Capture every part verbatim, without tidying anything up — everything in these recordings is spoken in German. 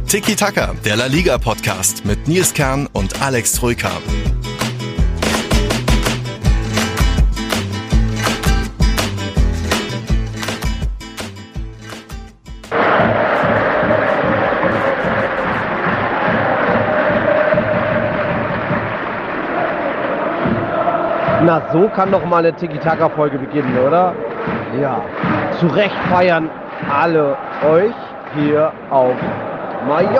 Tiki Taka, der La Liga Podcast mit Nils Kern und Alex Troika. Na, so kann doch mal eine Tiki-Taka-Folge beginnen, oder? Ja, zu Recht feiern alle euch hier auf Mallorca.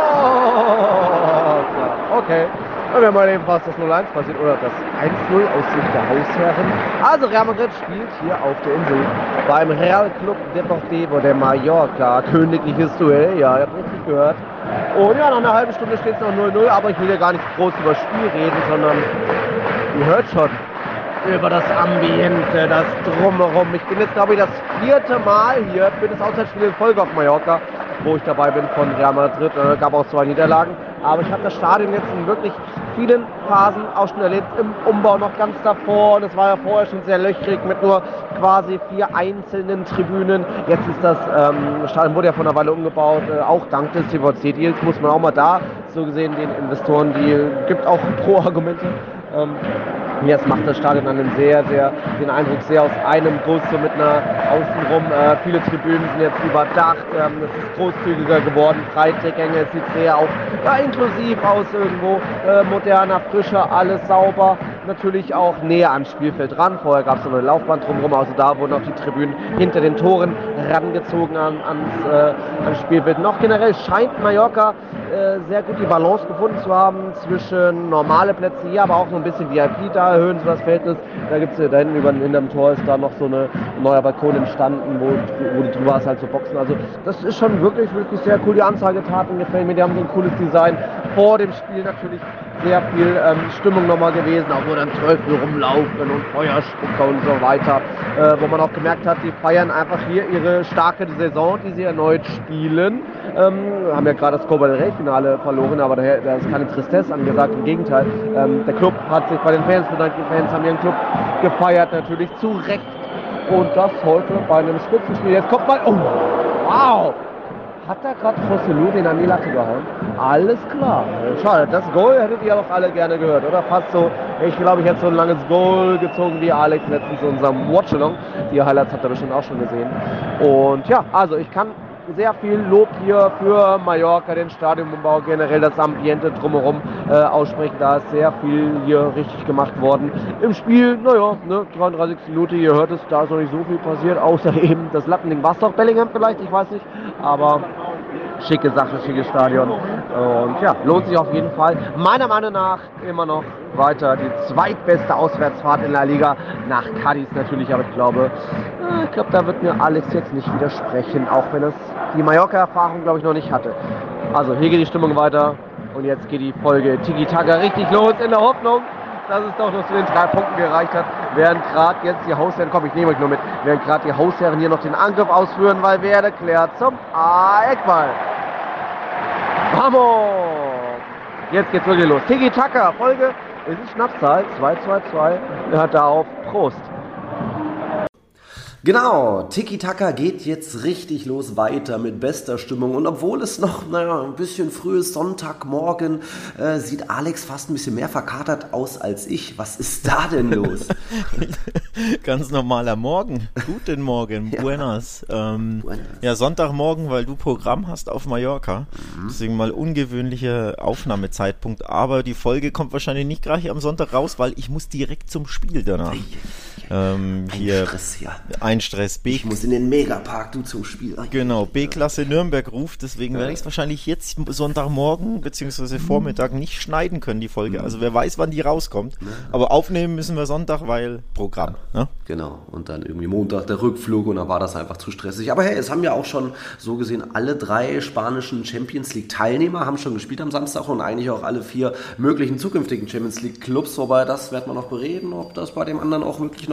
Okay, und wir haben mal eben fast das null eins passiert oder das eins null aus Sicht der Hausherren. Also Real Madrid spielt hier auf der Insel beim Real Club Deportivo de Mallorca. Königliches Duell, ja, ihr habt richtig gehört. Und ja, nach einer halben Stunde steht es noch null null, aber ich will ja gar nicht groß über das Spiel reden, sondern ihr hört schon über das Ambiente, das Drumherum. Ich bin jetzt, glaube ich, das vierte Mal hier für das Auswärtsspiel in Folge auf Mallorca, wo ich dabei bin von Real Madrid. Es gab auch zwei Niederlagen, aber ich habe das Stadion jetzt in wirklich vielen Phasen auch schon erlebt, im Umbau noch ganz davor. Und es war ja vorher schon sehr löchrig mit nur quasi vier einzelnen Tribünen. Jetzt ist das ähm, Stadion, wurde ja vor einer Weile umgebaut, äh, auch dank des T V C-Deals, muss man auch mal da, so gesehen, den Investoren-Deal, gibt auch Pro-Argumente. Ähm, Jetzt macht das Stadion einen sehr, sehr, den Eindruck sehr aus einem Guss, so mit einer außenrum. Äh, viele Tribünen sind jetzt überdacht, ähm, es ist großzügiger geworden, Freiträgänge, es sieht sehr auch ja, inklusiv aus irgendwo, äh, moderner, frischer, alles sauber. Natürlich auch näher ans Spielfeld ran. Vorher gab es noch eine Laufbahn drumherum, also da wurden auch die Tribünen hinter den Toren rangezogen an, ans, äh, ans Spielfeld. Noch generell scheint Mallorca äh, sehr gut die Balance gefunden zu haben zwischen normale Plätze hier, aber auch so ein bisschen V I P da erhöhen, so das Verhältnis. Da gibt es da hinten über hinterm Tor ist da noch so eine neuer Balkon entstanden, wo, wo du drüber hast halt so Boxen. Also das ist schon wirklich, wirklich sehr cool. Die Anzeigetaten gefällt mir, die haben so ein cooles Design. Vor dem Spiel natürlich sehr viel ähm, Stimmung nochmal gewesen, auch wo dann Teufel rumlaufen und Feuerspucker und so weiter, äh, wo man auch gemerkt hat, die feiern einfach hier ihre starke Saison, die sie erneut spielen. Ähm, haben ja gerade das Copa del Rey Finale verloren, aber daher, da ist keine Tristesse angesagt, im Gegenteil. Ähm, der Club hat sich bei den Fans bedankt, die Fans haben ihren Club gefeiert, natürlich zu Recht. Und das heute bei einem Spitzenspiel. Jetzt kommt mal, oh, wow! Hat da gerade José den an die Latte gehauen? Alles klar. Schade, das Goal hättet ihr doch alle gerne gehört, oder? Fast so, ich glaube, ich hätte so ein langes Goal gezogen wie Alex letztens in unserem Watchalong. Die Highlights habt ihr bestimmt auch schon gesehen. Und ja, also ich kann sehr viel Lob hier für Mallorca, den Stadionumbau, generell das Ambiente drumherum äh, aussprechen. Da ist sehr viel hier richtig gemacht worden. Im Spiel, naja, ne, dreiunddreißigste Minute, ihr hört es, da ist noch nicht so viel passiert, außer eben das Lattending. War es doch Bellingham vielleicht, ich weiß nicht, aber schicke Sache, schickes Stadion. Und ja, lohnt sich auf jeden Fall. Meiner Meinung nach immer noch weiter die zweitbeste Auswärtsfahrt in La Liga, nach Cadiz natürlich, aber ich glaube, ich glaube, da wird mir Alex jetzt nicht widersprechen, auch wenn es die Mallorca-Erfahrung, glaube ich, noch nicht hatte. Also hier geht die Stimmung weiter und jetzt geht die Folge Tiki Taka richtig los, in der Hoffnung, dass es doch noch zu den drei Punkten gereicht hat, während gerade jetzt die Hausherren, komm, ich nehme euch nur mit, während gerade die Hausherren hier noch den Angriff ausführen, weil Werde klärt zum Eckball. Vamos! Jetzt geht's wirklich los. Tiki Taka, Folge, es ist Schnapszahl, zwei zwei zwei, er hat da auf Prost. Genau, Tiki Taka geht jetzt richtig los weiter mit bester Stimmung und obwohl es noch naja, ein bisschen früh ist, Sonntagmorgen, äh, sieht Alex fast ein bisschen mehr verkatert aus als ich. Was ist da denn los? Ganz normaler Morgen, guten Morgen, ja. Buenas. Ähm, Buenas. Ja, Sonntagmorgen, weil du Programm hast auf Mallorca, mhm. Deswegen mal ungewöhnlicher Aufnahmezeitpunkt, aber die Folge kommt wahrscheinlich nicht gleich am Sonntag raus, weil ich muss direkt zum Spiel danach. Ähm, ein hier Stress, ja. Ein Stress. B- ich muss in den Megapark, du zum Spiel. Genau, B-Klasse Nürnberg ruft, deswegen ja. werde ich es wahrscheinlich jetzt Sonntagmorgen bzw. Vormittag nicht schneiden können, die Folge. Also wer weiß, wann die rauskommt. Ja. Aber aufnehmen müssen wir Sonntag, weil Programm. Ja. Ne? Genau, und dann irgendwie Montag der Rückflug und dann war das einfach zu stressig. Aber hey, es haben ja auch schon so gesehen alle drei spanischen Champions League Teilnehmer haben schon gespielt am Samstag und eigentlich auch alle vier möglichen zukünftigen Champions League Clubs, wobei das wird man noch bereden, ob das bei dem anderen auch wirklich noch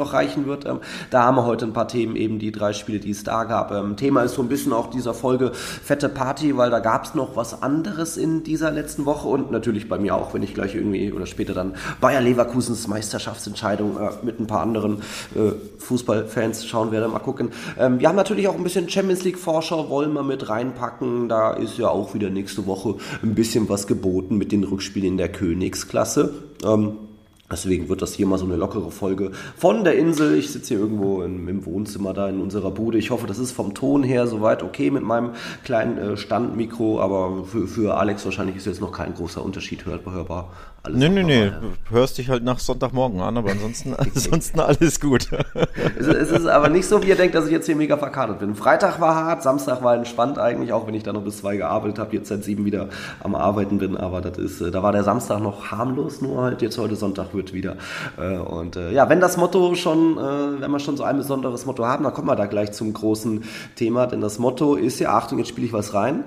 noch reichen wird. Ähm, da haben wir heute ein paar Themen, eben die drei Spiele, die es da gab. Ähm, Thema ist so ein bisschen auch dieser Folge fette Party, weil da gab es noch was anderes in dieser letzten Woche und natürlich bei mir auch, wenn ich gleich irgendwie oder später dann Bayer Leverkusens Meisterschaftsentscheidung äh, mit ein paar anderen äh, Fußballfans schauen werde, mal gucken. Ähm, wir haben natürlich auch ein bisschen Champions League Vorschau, wollen wir mit reinpacken. Da ist ja auch wieder nächste Woche ein bisschen was geboten mit den Rückspielen in der Königsklasse. Ähm, Deswegen wird das hier mal so eine lockere Folge von der Insel. Ich sitze hier irgendwo im, im Wohnzimmer da in unserer Bude. Ich hoffe, das ist vom Ton her soweit okay mit meinem kleinen äh, Standmikro, aber für, für Alex wahrscheinlich ist jetzt noch kein großer Unterschied hörbar. hörbar. Alles nee, nee, nee. Du hörst dich halt nach Sonntagmorgen an, aber ansonsten, ansonsten alles gut. es, es ist aber nicht so, wie ihr denkt, dass ich jetzt hier mega verkatert bin. Freitag war hart, Samstag war entspannt eigentlich, auch wenn ich da noch bis zwei gearbeitet habe, jetzt seit sieben wieder am Arbeiten bin, aber das ist, da war der Samstag noch harmlos, nur halt jetzt heute Sonntag wird wieder. Und ja, wenn das Motto schon, wenn wir schon so ein besonderes Motto haben, dann kommen wir da gleich zum großen Thema, denn das Motto ist ja, Achtung, jetzt spiele ich was rein.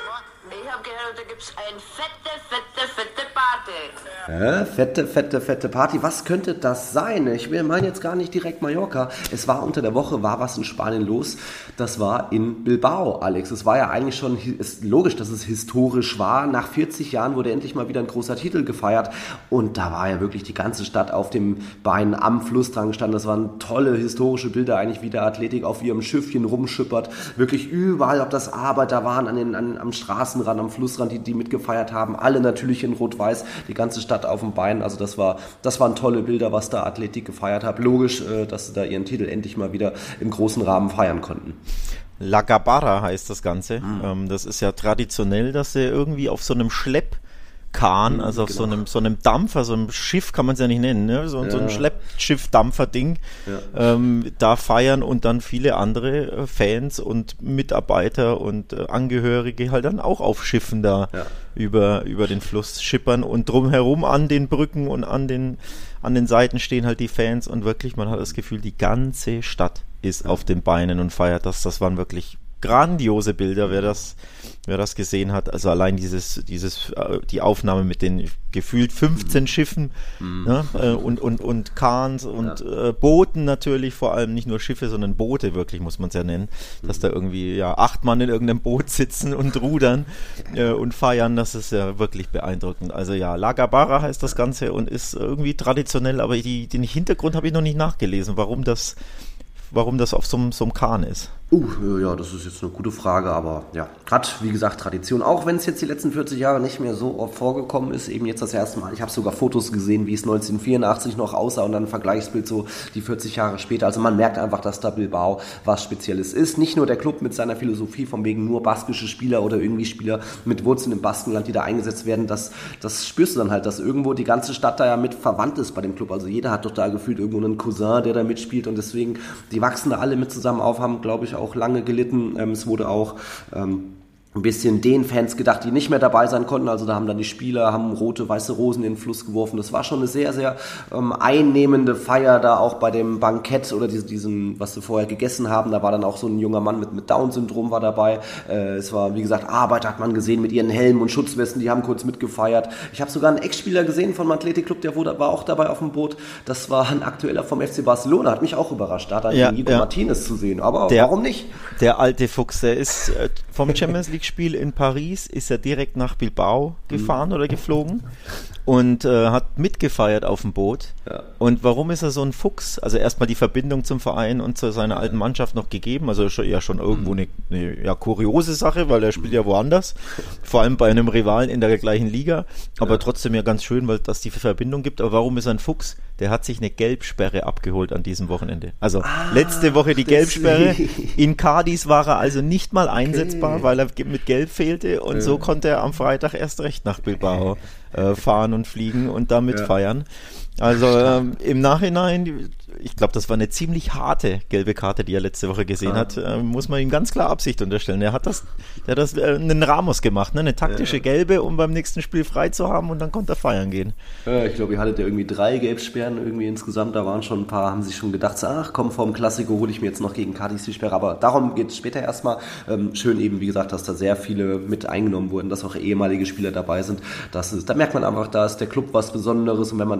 Ich habe gehört, da gibt es eine fette, fette, fette Party. Äh, fette, fette, fette Party. Was könnte das sein? Ich meine jetzt gar nicht direkt Mallorca. Es war unter der Woche, war was in Spanien los. Das war in Bilbao, Alex. Es war ja eigentlich schon ist logisch, dass es historisch war. Nach vierzig Jahren wurde endlich mal wieder ein großer Titel gefeiert. Und da war ja wirklich die ganze Stadt auf dem Bein am Fluss dran gestanden. Das waren tolle historische Bilder, eigentlich wie der Athletik auf ihrem Schiffchen rumschippert. Wirklich überall, ob das Arbeiter waren, an den, an, am Straßenrand, am Flussrand, die, die mitgefeiert haben. Alle natürlich in Rot-Weiß, die ganze Stadt auf dem Bein, also das war, das waren tolle Bilder, was da Athletik gefeiert hat. Logisch, dass sie da ihren Titel endlich mal wieder im großen Rahmen feiern konnten. La Gabarra heißt das Ganze. Mhm. Das ist ja traditionell, dass sie irgendwie auf so einem Schlepp Kahn, also auf genau. so einem so einem Dampfer, so einem Schiff kann man es ja nicht nennen, ne? so, ja. so ein Schleppschiff-Dampfer-Ding, ja. ähm, da feiern und dann viele andere äh, Fans und Mitarbeiter und äh, Angehörige halt dann auch auf Schiffen da ja. über, über den Fluss schippern und drumherum an den Brücken und an den, an den Seiten stehen halt die Fans und wirklich, man hat das Gefühl, die ganze Stadt ist ja. auf den Beinen und feiert das. Das waren wirklich grandiose Bilder, wer das, wer das gesehen hat. Also allein dieses, dieses, die Aufnahme mit den gefühlt fünfzehn Schiffen mhm. ne, und, und, und Kahns und ja. äh, Booten natürlich, vor allem nicht nur Schiffe, sondern Boote wirklich, muss man es ja nennen, mhm. dass da irgendwie ja acht Mann in irgendeinem Boot sitzen und rudern äh, und feiern, das ist ja wirklich beeindruckend. Also ja, La Gabarra heißt das Ganze und ist irgendwie traditionell, aber die, den Hintergrund habe ich noch nicht nachgelesen, warum das warum das auf so einem, so einem Kahn ist. Uh, ja, das ist jetzt eine gute Frage, aber ja, gerade, wie gesagt, Tradition. Auch wenn es jetzt die letzten vierzig Jahre nicht mehr so oft vorgekommen ist, eben jetzt das erste Mal. Ich habe sogar Fotos gesehen, wie es neunzehnhundertvierundachtzig noch aussah und dann ein Vergleichsbild so die vierzig Jahre später. Also man merkt einfach, dass da Bilbao was Spezielles ist. Nicht nur der Club mit seiner Philosophie, von wegen nur baskische Spieler oder irgendwie Spieler mit Wurzeln im Baskenland, die da eingesetzt werden, das, das spürst du dann halt, dass irgendwo die ganze Stadt da ja mit verwandt ist bei dem Club. Also jeder hat doch da gefühlt irgendwo einen Cousin, der da mitspielt und deswegen, die wachsen da alle mit zusammen auf, haben, glaube ich, auch lange gelitten. Ähm, es wurde auch ähm, ein bisschen den Fans gedacht, die nicht mehr dabei sein konnten. Also da haben dann die Spieler, haben rote, weiße Rosen in den Fluss geworfen. Das war schon eine sehr, sehr ähm, einnehmende Feier da auch bei dem Bankett oder diesem, diesem, was sie vorher gegessen haben. Da war dann auch so ein junger Mann mit, mit Down-Syndrom war dabei. Äh, es war, wie gesagt, Arbeiter hat man gesehen mit ihren Helmen und Schutzwesten. Die haben kurz mitgefeiert. Ich habe sogar einen Ex-Spieler gesehen vom Athletikclub, der wurde, war auch dabei auf dem Boot. Das war ein aktueller vom F C Barcelona. Hat mich auch überrascht, da dann ja, Inigo ja. Martinez zu sehen. Aber der, warum nicht? Der alte Fuchs, der ist äh, vom Champions League Spiel in Paris ist er direkt nach Bilbao gefahren mhm. oder geflogen und äh, hat mitgefeiert auf dem Boot. Ja. Und warum ist er so ein Fuchs? Also erstmal die Verbindung zum Verein und zu seiner alten Mannschaft noch gegeben, also schon, ja schon irgendwo eine, eine ja, kuriose Sache, weil er spielt ja woanders, vor allem bei einem Rivalen in der gleichen Liga, aber ja. trotzdem ja ganz schön, weil das die Verbindung gibt. Aber warum ist er ein Fuchs? Der hat sich eine Gelbsperre abgeholt an diesem Wochenende. Also ah, letzte Woche die Gelbsperre. In Cádiz war er also nicht mal einsetzbar, okay. weil er mit Gelb fehlte und ja. so konnte er am Freitag erst recht nach Bilbao äh, fahren und fliegen und damit ja. feiern. Also ähm, im Nachhinein, ich glaube, das war eine ziemlich harte gelbe Karte, die er letzte Woche gesehen ah. hat, äh, muss man ihm ganz klar Absicht unterstellen. Er hat das, er hat das äh, einen Ramos gemacht, ne? Eine taktische ja. gelbe, um beim nächsten Spiel frei zu haben und dann konnte er feiern gehen. Ja, ich glaube, ihr hattet ja irgendwie drei Gelbsperren irgendwie insgesamt, da waren schon ein paar, haben sich schon gedacht, so, ach komm, vorm Klassiko hole ich mir jetzt noch gegen Cádiz die Sperre, aber darum geht es später erstmal. Ähm, schön eben, wie gesagt, dass da sehr viele mit eingenommen wurden, dass auch ehemalige Spieler dabei sind. Das ist, da merkt man einfach, da ist der Club was Besonderes und wenn man dann auch so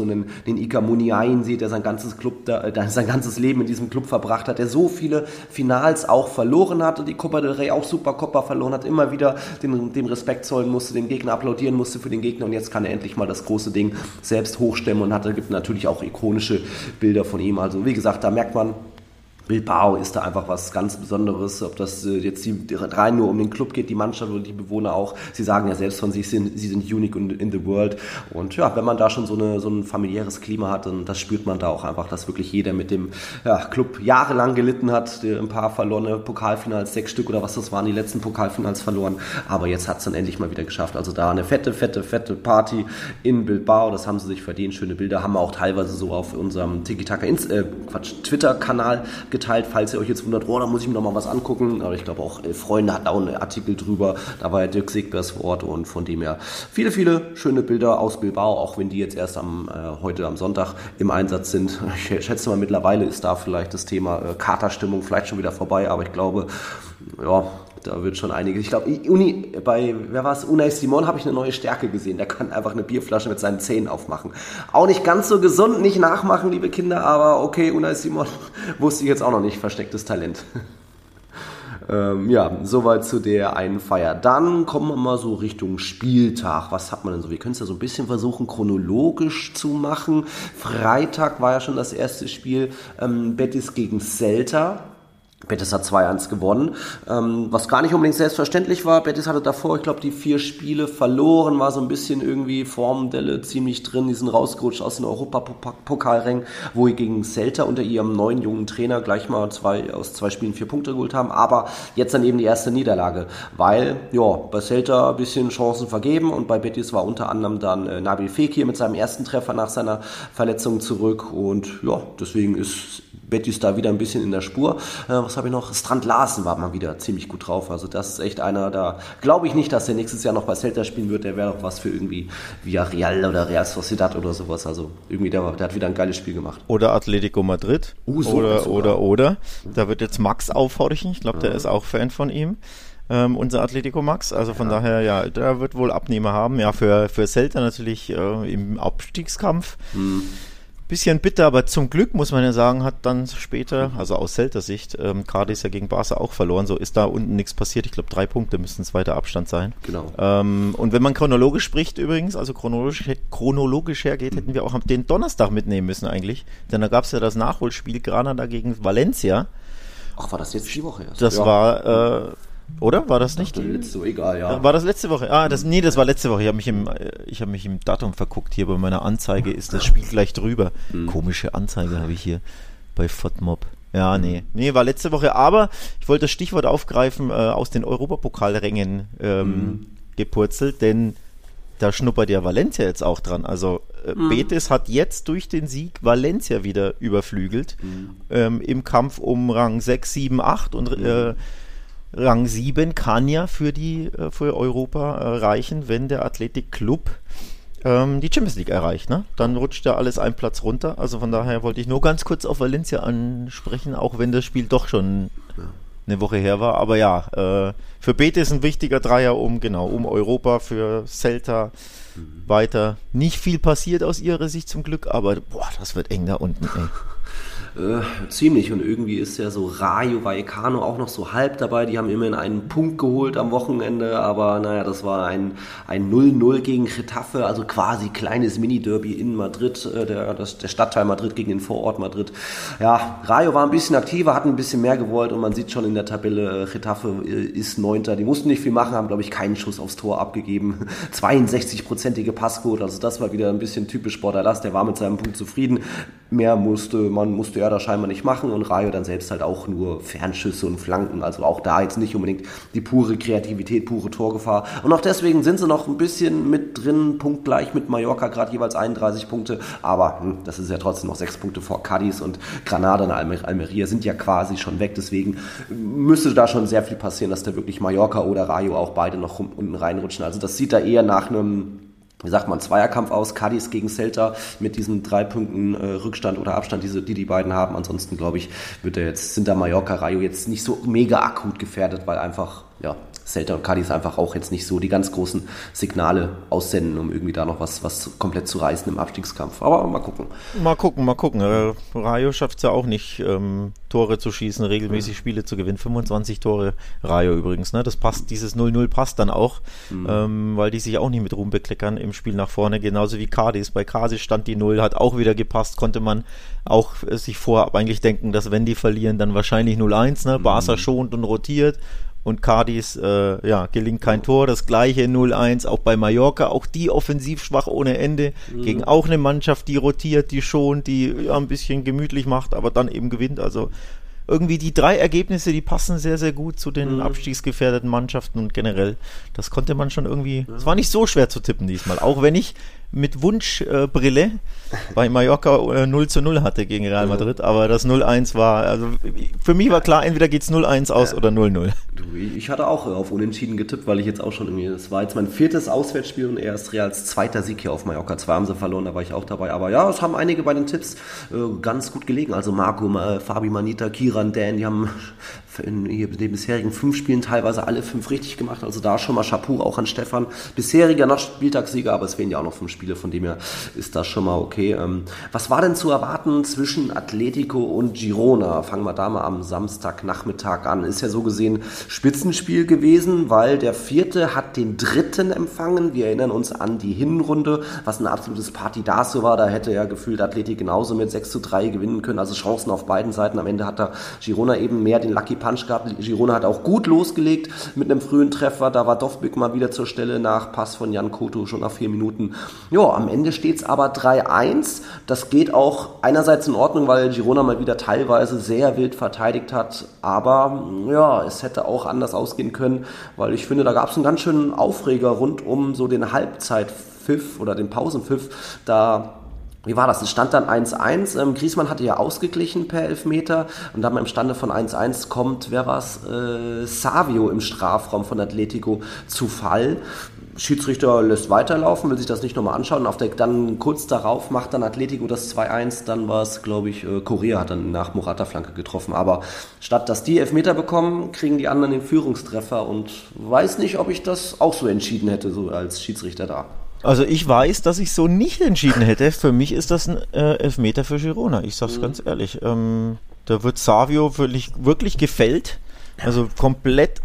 einen, den Iker Muniain sieht, der sein ganzes Club, da, der sein ganzes Leben in diesem Club verbracht hat, der so viele Finals auch verloren hat und die Copa del Rey auch Supercopa verloren hat, immer wieder den, dem Respekt zollen musste, den Gegner applaudieren musste für den Gegner und jetzt kann er endlich mal das große Ding selbst hochstemmen und hat, da gibt natürlich auch ikonische Bilder von ihm. Also wie gesagt, da merkt man, Bilbao ist da einfach was ganz Besonderes, ob das äh, jetzt die, rein nur um den Club geht, die Mannschaft oder die Bewohner auch. Sie sagen ja selbst von sich, sie sind, sie sind unique in, in the world. Und ja, wenn man da schon so, eine, so ein familiäres Klima hat, dann das spürt man da auch einfach, dass wirklich jeder mit dem ja, Club jahrelang gelitten hat. Ein paar verlorene Pokalfinals, sechs Stück oder was das waren, die letzten Pokalfinals verloren. Aber jetzt hat es dann endlich mal wieder geschafft. Also da eine fette, fette, fette Party in Bilbao. Das haben sie sich verdient. Schöne Bilder haben wir auch teilweise so auf unserem Tiki-Taka äh, Twitter-Kanal geteilt, falls ihr euch jetzt wundert, oh, da muss ich mir noch mal was angucken. Aber ich glaube auch, äh, Freunde hat auch einen Artikel drüber. Da war ja Dirk Segbers vor Ort und von dem her viele, viele schöne Bilder aus Bilbao, auch wenn die jetzt erst am äh, heute am Sonntag im Einsatz sind. Ich schätze mal, mittlerweile ist da vielleicht das Thema äh, Katerstimmung vielleicht schon wieder vorbei, aber ich glaube, ja, da wird schon einiges. Ich glaube, Uni, bei, wer war es? Unai Simon habe ich eine neue Stärke gesehen. Der kann einfach eine Bierflasche mit seinen Zähnen aufmachen. Auch nicht ganz so gesund, nicht nachmachen, liebe Kinder, aber okay, Unai Simon wusste ich jetzt auch noch nicht. Verstecktes Talent. ähm, ja, soweit zu der einen Feier. Dann kommen wir mal so Richtung Spieltag. Was hat man denn so? Wir können es ja so ein bisschen versuchen, chronologisch zu machen. Freitag war ja schon das erste Spiel, ähm, Betis gegen Celta. Betis hat zwei eins gewonnen, ähm, was gar nicht unbedingt selbstverständlich war. Betis hatte davor, ich glaube, die vier Spiele verloren, war so ein bisschen irgendwie Formdelle ziemlich drin, die sind rausgerutscht aus den Europapokalrängen, wo sie gegen Celta unter ihrem neuen jungen Trainer gleich mal zwei, aus zwei Spielen vier Punkte geholt haben, aber jetzt dann eben die erste Niederlage, weil ja bei Celta ein bisschen Chancen vergeben und bei Betis war unter anderem dann äh, Nabil Fekir mit seinem ersten Treffer nach seiner Verletzung zurück und ja, deswegen ist Betis da wieder ein bisschen in der Spur. Äh, was habe ich noch? Strand Larsen war mal wieder ziemlich gut drauf. Also das ist echt einer, da glaube ich nicht, dass der nächstes Jahr noch bei Celta spielen wird. Der wäre doch was für irgendwie Villarreal oder Real Sociedad oder sowas. Also irgendwie, der, der hat wieder ein geiles Spiel gemacht. Oder Atletico Madrid. Uh, so oder, oder, oder. Da wird jetzt Max aufhorchen. Ich glaube, der ja. ist auch Fan von ihm. Ähm, unser Atletico Max. Also von ja. daher, ja, der wird wohl Abnehmer haben. Ja, für, für Celta natürlich äh, im Abstiegskampf. Hm. Bisschen bitter, aber zum Glück, muss man ja sagen, hat dann später, also aus Celta-Sicht, ähm, Cadiz ja gegen Barca auch verloren, so ist da unten nichts passiert. Ich glaube, drei Punkte müssten es weiter Abstand sein. Genau. Ähm, und wenn man chronologisch spricht übrigens, also chronologisch, chronologisch hergeht, hätten wir auch den Donnerstag mitnehmen müssen eigentlich, denn da gab es ja das Nachholspiel Granada gegen Valencia. Ach, war das jetzt die Woche erst? Das ja. war... Äh, Oder? War das nicht? Die letzte Woche, egal, ja. War das letzte Woche? Ah, das, nee, das war letzte Woche. Ich habe mich im, ich habe mich im Datum verguckt. Hier bei meiner Anzeige ist das Spiel gleich drüber. Mhm. Komische Anzeige habe ich hier bei F O D Mob. Ja, nee. Nee, war letzte Woche. Aber ich wollte das Stichwort aufgreifen, äh, aus den Europapokalrängen ähm, mhm. gepurzelt, denn da schnuppert ja Valencia jetzt auch dran. Also äh, mhm. Betis hat jetzt durch den Sieg Valencia wieder überflügelt mhm. ähm, im Kampf um Rang sechs, sieben, acht und mhm. äh, Rang sieben kann ja für die für Europa äh, reichen, wenn der Athletic Club ähm, die Champions League erreicht. Ne? Dann rutscht ja alles einen Platz runter. Also von daher wollte ich nur ganz kurz auf Valencia ansprechen, auch wenn das Spiel doch schon ja. eine Woche her war. Aber ja, äh, für Betis ein wichtiger Dreier um, genau, um Europa, für Celta mhm. weiter. Nicht viel passiert aus ihrer Sicht zum Glück, aber boah, das wird eng da unten, ey. Äh, ziemlich und irgendwie ist ja so Rayo Vallecano auch noch so halb dabei, die haben immerhin einen Punkt geholt am Wochenende, aber naja, das war ein, ein null null gegen Getafe, also quasi kleines Mini-Derby in Madrid, äh, der, das, der Stadtteil Madrid gegen den Vorort Madrid. Ja, Rayo war ein bisschen aktiver, hat ein bisschen mehr gewollt und man sieht schon in der Tabelle, äh, Getafe äh, ist Neunter, die mussten nicht viel machen, haben glaube ich keinen Schuss aufs Tor abgegeben, zweiundsechzig-prozentige Passquote, also das war wieder ein bisschen typisch Bordalas, der war mit seinem Punkt zufrieden, mehr musste, man musste ja da scheinbar nicht machen und Rayo dann selbst halt auch nur Fernschüsse und Flanken, also auch da jetzt nicht unbedingt die pure Kreativität, pure Torgefahr und auch deswegen sind sie noch ein bisschen mit drin, punktgleich mit Mallorca, gerade jeweils einunddreißig Punkte, aber hm, das ist ja trotzdem noch sechs Punkte vor Cadiz und Granada und Almer- Almeria sind ja quasi schon weg, deswegen müsste da schon sehr viel passieren, dass da wirklich Mallorca oder Rayo auch beide noch unten reinrutschen, also das sieht da eher nach einem, wie sagt man, Zweierkampf aus, Cadiz gegen Celta mit diesen drei Punkten äh, Rückstand oder Abstand, die, die die beiden haben. Ansonsten, glaube ich, wird er jetzt, sind da Mallorca, Rayo jetzt nicht so mega akut gefährdet, weil einfach ja, Celta und Cádiz einfach auch jetzt nicht so die ganz großen Signale aussenden, um irgendwie da noch was, was komplett zu reißen im Abstiegskampf. Aber mal gucken. Mal gucken, mal gucken. Äh, Rayo schafft es ja auch nicht, ähm, Tore zu schießen, regelmäßig Spiele zu gewinnen. fünfundzwanzig Tore, Rayo übrigens. Ne? Das passt, dieses null null passt dann auch, mhm. ähm, weil die sich auch nicht mit Ruhm bekleckern im Spiel nach vorne. Genauso wie Cádiz. Bei Cádiz stand die Null, hat auch wieder gepasst. Konnte man auch äh, sich vorab eigentlich denken, dass wenn die verlieren, dann wahrscheinlich null eins. Ne? Mhm. Barca schont und rotiert. Und Cádiz, äh, ja, gelingt kein Tor. Das gleiche null eins, auch bei Mallorca. Auch die offensiv schwach ohne Ende. Mhm. Gegen auch eine Mannschaft, die rotiert, die schont, die ja, ein bisschen gemütlich macht, aber dann eben gewinnt. Also irgendwie die drei Ergebnisse, die passen sehr, sehr gut zu den mhm. abstiegsgefährdeten Mannschaften und generell. Das konnte man schon irgendwie, es war nicht so schwer zu tippen diesmal. Auch wenn ich mit Wunschbrille äh, bei Mallorca äh, null zu null hatte gegen Real Madrid, aber das null eins war, also für mich war klar, entweder geht's null eins aus ja. oder null null. Du, ich hatte auch auf Unentschieden getippt, weil ich jetzt auch schon irgendwie, das war jetzt mein viertes Auswärtsspiel und erst Reals zweiter Sieg hier auf Mallorca. Zwei haben sie verloren, da war ich auch dabei, aber ja, es haben einige bei den Tipps äh, ganz gut gelegen, also Marco, äh, Fabi Manita, Kiran, Dan, die haben in den bisherigen fünf Spielen teilweise alle fünf richtig gemacht, also da schon mal Chapeau auch an Stefan, bisheriger noch Spieltagssieger, aber es fehlen ja auch noch fünf Spiele, von dem her ist das schon mal okay. Ähm, was war denn zu erwarten zwischen Atletico und Girona? Fangen wir da mal am Samstagnachmittag an. Ist ja so gesehen Spitzenspiel gewesen, weil der Vierte hat den Dritten empfangen. Wir erinnern uns an die Hinrunde, was ein absolutes Partidazo war. Da hätte ja gefühlt Atletico genauso mit sechs zu drei gewinnen können, also Chancen auf beiden Seiten. Am Ende hat da Girona eben mehr den Lucky Punch gehabt. Girona hat auch gut losgelegt mit einem frühen Treffer. Da war Dovbyk mal wieder zur Stelle nach Pass von Jan Koto schon nach vier Minuten. Ja, am Ende steht es aber drei eins. Das geht auch einerseits in Ordnung, weil Girona mal wieder teilweise sehr wild verteidigt hat. Aber ja, es hätte auch anders ausgehen können, weil ich finde, da gab es einen ganz schönen Aufreger rund um so den Halbzeitpfiff oder den Pausenpfiff. Da Wie war das? Es stand dann eins eins. Ähm, Griezmann hatte ja ausgeglichen per Elfmeter und dann im Stande von eins eins kommt, wer war's? Äh, Savio im Strafraum von Atletico zu Fall. Schiedsrichter lässt weiterlaufen, will sich das nicht nochmal anschauen. Auf der, dann kurz darauf macht dann Atletico das zwei eins. Dann war es, glaube ich, äh, Correa hat dann nach Morata-Flanke getroffen. Aber statt dass die Elfmeter bekommen, kriegen die anderen den Führungstreffer und weiß nicht, ob ich das auch so entschieden hätte, so als Schiedsrichter da. Also ich weiß, dass ich so nicht entschieden hätte. Für mich ist das ein äh, Elfmeter für Girona. Ich sag's mhm. ganz ehrlich. Ähm, da wird Savio wirklich, wirklich gefällt. Also komplett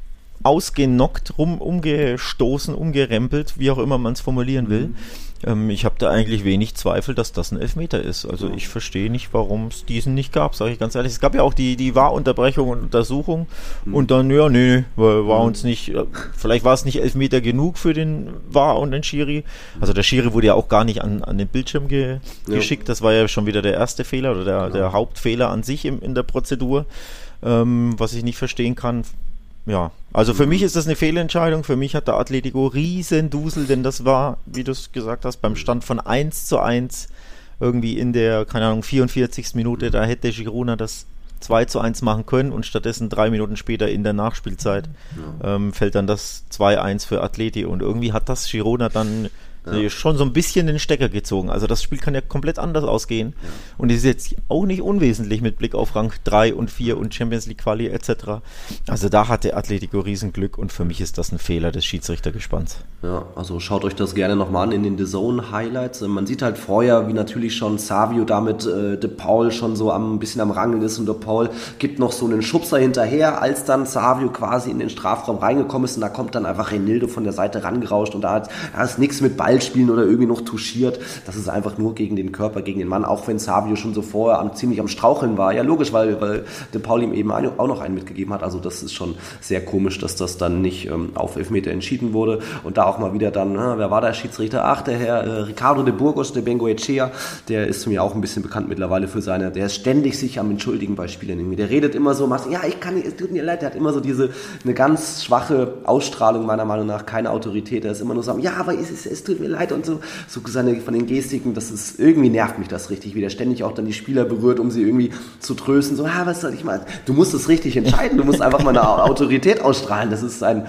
ausgenockt, rum, umgestoßen, umgerempelt, wie auch immer man es formulieren will. Mhm. Ähm, ich habe da eigentlich wenig Zweifel, dass das ein Elfmeter ist. Also ich verstehe nicht, warum es diesen nicht gab, sage ich ganz ehrlich. Es gab ja auch die, die Wahrunterbrechung und Untersuchung mhm. und dann, ja, nee, war, war uns nicht, vielleicht war es nicht Elfmeter genug für den Wahr und den Schiri. Also der Schiri wurde ja auch gar nicht an, an den Bildschirm ge, ja. geschickt. Das war ja schon wieder der erste Fehler oder der, ja. der Hauptfehler an sich im, in der Prozedur, ähm, was ich nicht verstehen kann. Ja, also für mich ist das eine Fehlentscheidung. Für mich hat der Atletico riesen Dusel, denn das war, wie du es gesagt hast, beim Stand von eins zu eins irgendwie in der, keine Ahnung, vierundvierzigsten Minute, da hätte Girona das zwei zu eins machen können und stattdessen drei Minuten später in der Nachspielzeit ja. ähm, fällt dann das zwei eins für Atleti und irgendwie hat das Girona dann ja. schon so ein bisschen den Stecker gezogen. Also das Spiel kann ja komplett anders ausgehen ja. und es ist jetzt auch nicht unwesentlich mit Blick auf Rang drei und vier und Champions League Quali et cetera. Also da hat der Atletico Riesenglück und für mich ist das ein Fehler des Schiedsrichtergespanns. Ja, also schaut euch das gerne nochmal an in den The Zone Highlights. Man sieht halt vorher, wie natürlich schon Savio damit äh, De Paul schon so am, ein bisschen am Rangeln ist und De Paul gibt noch so einen Schubser hinterher, als dann Savio quasi in den Strafraum reingekommen ist und da kommt dann einfach Renildo von der Seite rangerauscht und da, hat, da ist nichts mit Ball spielen oder irgendwie noch touchiert. Das ist einfach nur gegen den Körper, gegen den Mann, auch wenn Savio schon so vorher am, ziemlich am Straucheln war. Ja, logisch, weil, weil De Paul ihm eben auch noch einen mitgegeben hat. Also das ist schon sehr komisch, dass das dann nicht ähm, auf Elfmeter entschieden wurde. Und da auch mal wieder dann, äh, wer war der Schiedsrichter? Ach, der Herr äh, Ricardo de Burgos de Bengoechea, der ist mir auch ein bisschen bekannt mittlerweile für seine, der ist ständig sich am Entschuldigen bei Spielern irgendwie. Der redet immer so, macht, ja, ich kann nicht, es tut mir leid, der hat immer so diese, eine ganz schwache Ausstrahlung meiner Meinung nach, keine Autorität. Er ist immer nur so, ja, aber es, es, es tut mir leid und so, so seine, von den Gestiken, das ist, irgendwie nervt mich das richtig, wie der ständig auch dann die Spieler berührt, um sie irgendwie zu trösten, so, ja, was soll ich mal, du musst es richtig entscheiden, du musst einfach mal eine Autorität ausstrahlen, das ist ein,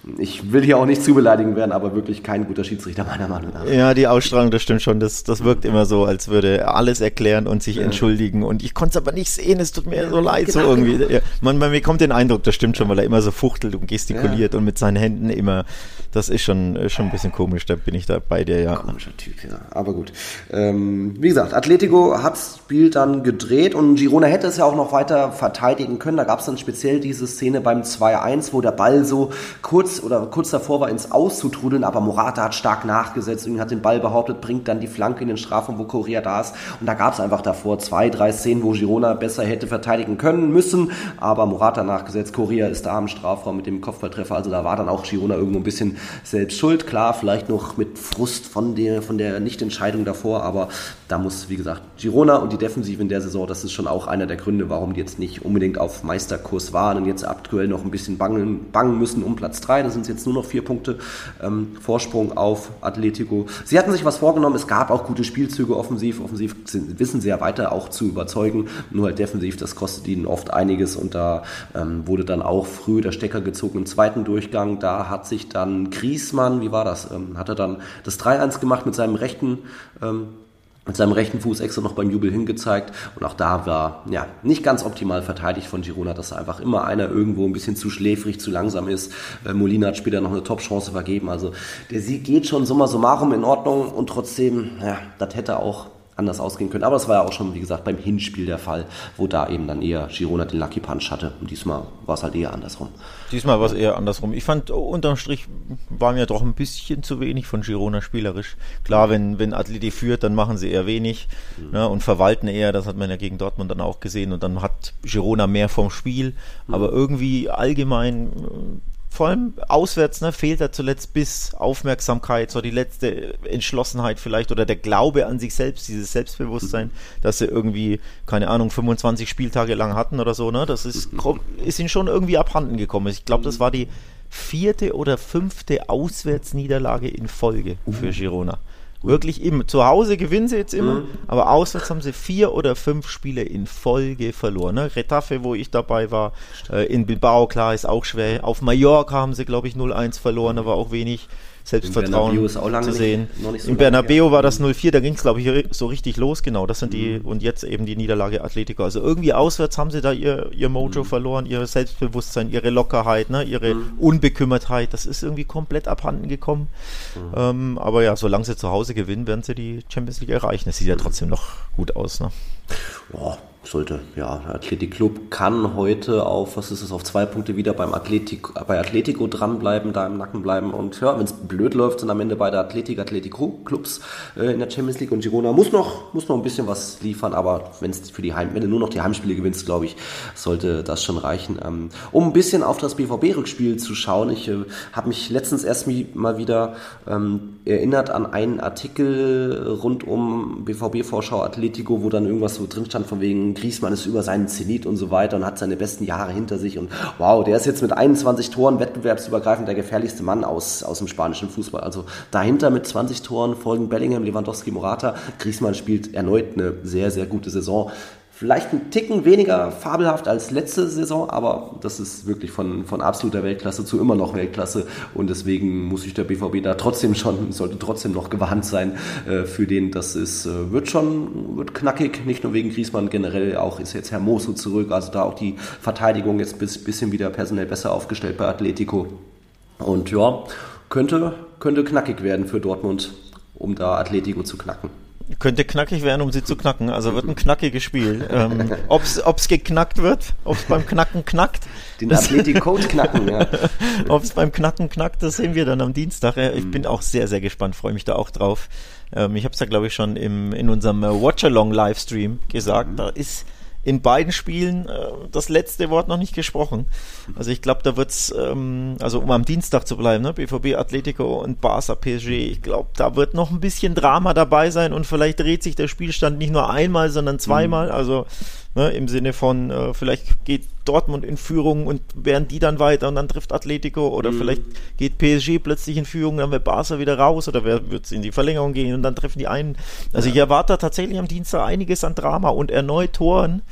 Ich will hier auch nicht zu beleidigend werden, aber wirklich kein guter Schiedsrichter meiner Meinung nach. Ja, die Ausstrahlung, das stimmt schon. Das, das wirkt immer so, als würde er alles erklären und sich ja. entschuldigen. Und ich konnte es aber nicht sehen, es tut mir ja, so leid. Genau, so irgendwie. Genau. Ja, man, man bekommt den Eindruck, das stimmt schon, weil er immer so fuchtelt und gestikuliert ja. und mit seinen Händen immer. Das ist schon, schon ein bisschen komisch, da bin ich da bei dir, ja. Komischer Typ, ja. Aber gut. Ähm, wie gesagt, Atletico hat das Spiel dann gedreht und Girona hätte es ja auch noch weiter verteidigen können. Da gab es dann speziell diese Szene beim zwei eins, wo der Ball so kurz oder kurz davor war, ins Aus zu trudeln, aber Morata hat stark nachgesetzt und hat den Ball behauptet, bringt dann die Flanke in den Strafraum, wo Correa da ist. Und da gab es einfach davor zwei, drei Szenen, wo Girona besser hätte verteidigen können müssen, aber Morata nachgesetzt, Correa ist da im Strafraum mit dem Kopfballtreffer. Also da war dann auch Girona irgendwo ein bisschen selbst schuld. Klar, vielleicht noch mit Frust von der, von der Nichtentscheidung davor, aber da muss, wie gesagt, Girona und die Defensive in der Saison, das ist schon auch einer der Gründe, warum die jetzt nicht unbedingt auf Meisterkurs waren und jetzt aktuell noch ein bisschen bangen, bangen müssen um Platz drei. Da sind es jetzt nur noch vier Punkte ähm, Vorsprung auf Atletico. Sie hatten sich was vorgenommen, es gab auch gute Spielzüge offensiv. Offensiv sind, wissen sie ja weiter auch zu überzeugen, nur halt defensiv, das kostet ihnen oft einiges und da ähm, wurde dann auch früh der Stecker gezogen im zweiten Durchgang. Da hat sich dann Griezmann, wie war das, ähm, hat er dann das drei eins gemacht mit seinem rechten ähm, mit seinem rechten Fuß extra noch beim Jubel hingezeigt und auch da war ja nicht ganz optimal verteidigt von Girona, dass einfach immer einer irgendwo ein bisschen zu schläfrig, zu langsam ist. Äh, Molina hat später noch eine Top-Chance vergeben, also der Sieg geht schon summa summarum in Ordnung und trotzdem, ja, das hätte auch anders ausgehen können, aber das war ja auch schon, wie gesagt, beim Hinspiel der Fall, wo da eben dann eher Girona den Lucky Punch hatte und diesmal war es halt eher andersrum. Diesmal war es eher andersrum. Ich fand, unterm Strich war mir doch ein bisschen zu wenig von Girona spielerisch. Klar, wenn, wenn Atleti führt, dann machen sie eher wenig mhm. ne, und verwalten eher, das hat man ja gegen Dortmund dann auch gesehen und dann hat Girona mehr vom Spiel, mhm. aber irgendwie allgemein vor allem auswärts, ne, fehlt da zuletzt bis Aufmerksamkeit, so die letzte Entschlossenheit vielleicht oder der Glaube an sich selbst, dieses Selbstbewusstsein, dass sie irgendwie, keine Ahnung, fünfundzwanzig Spieltage lang hatten oder so, ne, das ist, ist ihnen schon irgendwie abhanden gekommen. Ich glaube, das war die vierte oder fünfte Auswärtsniederlage in Folge für Girona. Wirklich immer. Zu Hause gewinnen sie jetzt immer, mhm. aber auswärts haben sie vier oder fünf Spiele in Folge verloren. Ne? Retafe, wo ich dabei war, äh, in Bilbao, klar, ist auch schwer. Auf Mallorca haben sie, glaube ich, null eins verloren, aber auch wenig Selbstvertrauen zu sehen. Nicht so Im Bernabeu war das null vier, da ging es, glaube ich, so richtig los, genau. Das sind die, mhm. und jetzt eben die Niederlage Atletico. Also irgendwie auswärts haben sie da ihr, ihr Mojo mhm. verloren, ihr Selbstbewusstsein, ihre Lockerheit, ne, ihre mhm. Unbekümmertheit. Das ist irgendwie komplett abhanden gekommen. Mhm. Ähm, aber ja, solange sie zu Hause gewinnen, werden sie die Champions League erreichen. Es sieht ja trotzdem noch gut aus, ne? Ja, sollte, ja, der Athletic Club kann heute auf, was ist es, auf zwei Punkte wieder beim Athletic, bei Atletico dranbleiben, da im Nacken bleiben und ja, wenn es blöd läuft, sind am Ende beide Athletic, Atletico Clubs äh, in der Champions League und Girona muss noch, muss noch ein bisschen was liefern, aber wenn es für die Heim, wenn du nur noch die Heimspiele gewinnst, glaube ich, sollte das schon reichen. Ähm, um ein bisschen auf das B V B-Rückspiel zu schauen, ich äh, habe mich letztens erst mal wieder ähm, erinnert an einen Artikel rund um B V B-Vorschau Atletico, wo dann irgendwas so drin stand von wegen Griezmann ist über seinen Zenit und so weiter und hat seine besten Jahre hinter sich und wow, der ist jetzt mit einundzwanzig Toren wettbewerbsübergreifend der gefährlichste Mann aus, aus dem spanischen Fußball. Also dahinter mit zwanzig Toren folgen Bellingham, Lewandowski, Morata. Griezmann spielt erneut eine sehr, sehr gute Saison. Vielleicht ein Ticken weniger fabelhaft als letzte Saison, aber das ist wirklich von, von absoluter Weltklasse zu immer noch Weltklasse und deswegen muss sich der B V B da trotzdem schon, sollte trotzdem noch gewarnt sein äh, für den, das ist, äh, wird schon, wird knackig, nicht nur wegen Griezmann, generell auch ist jetzt Hermoso zurück, also da auch die Verteidigung jetzt ein bis, bisschen wieder personell besser aufgestellt bei Atletico und ja, könnte, könnte knackig werden für Dortmund, um da Atletico zu knacken. Könnte knackig werden, um sie zu knacken. Also wird ein knackiges Spiel. Ähm, ob es geknackt wird, ob es beim Knacken knackt. Den Athletic-Coach knacken, ja. Ob es beim Knacken knackt, das sehen wir dann am Dienstag. Ich mhm. bin auch sehr, sehr gespannt, freue mich da auch drauf. Ähm, ich habe es ja, glaube ich, schon im, in unserem Watch-Along-Livestream gesagt. Mhm. Da ist in beiden Spielen äh, das letzte Wort noch nicht gesprochen. Also ich glaube, da wird's, ähm, also um am Dienstag zu bleiben, ne? B V B, Atletico und Barca, P S G, ich glaube, da wird noch ein bisschen Drama dabei sein und vielleicht dreht sich der Spielstand nicht nur einmal, sondern zweimal. Mhm. Also ne, im Sinne von, äh, vielleicht geht Dortmund in Führung und werden die dann weiter und dann trifft Atletico oder mhm. vielleicht geht P S G plötzlich in Führung, dann wird Barca wieder raus oder wird es in die Verlängerung gehen und dann treffen die einen. Also ja. ich erwarte tatsächlich am Dienstag einiges an Drama und erneut Toren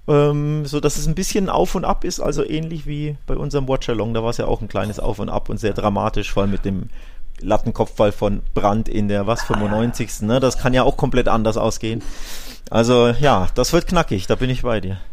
ähm, so dass es ein bisschen auf und ab ist, also ähnlich wie bei unserem Watch-Along, da war es ja auch ein kleines Auf und Ab und sehr dramatisch, vor allem mit dem Lattenkopfball von Brandt in der was fünfundneunzigsten Ne? Das kann ja auch komplett anders ausgehen. Also ja, das wird knackig, da bin ich bei dir.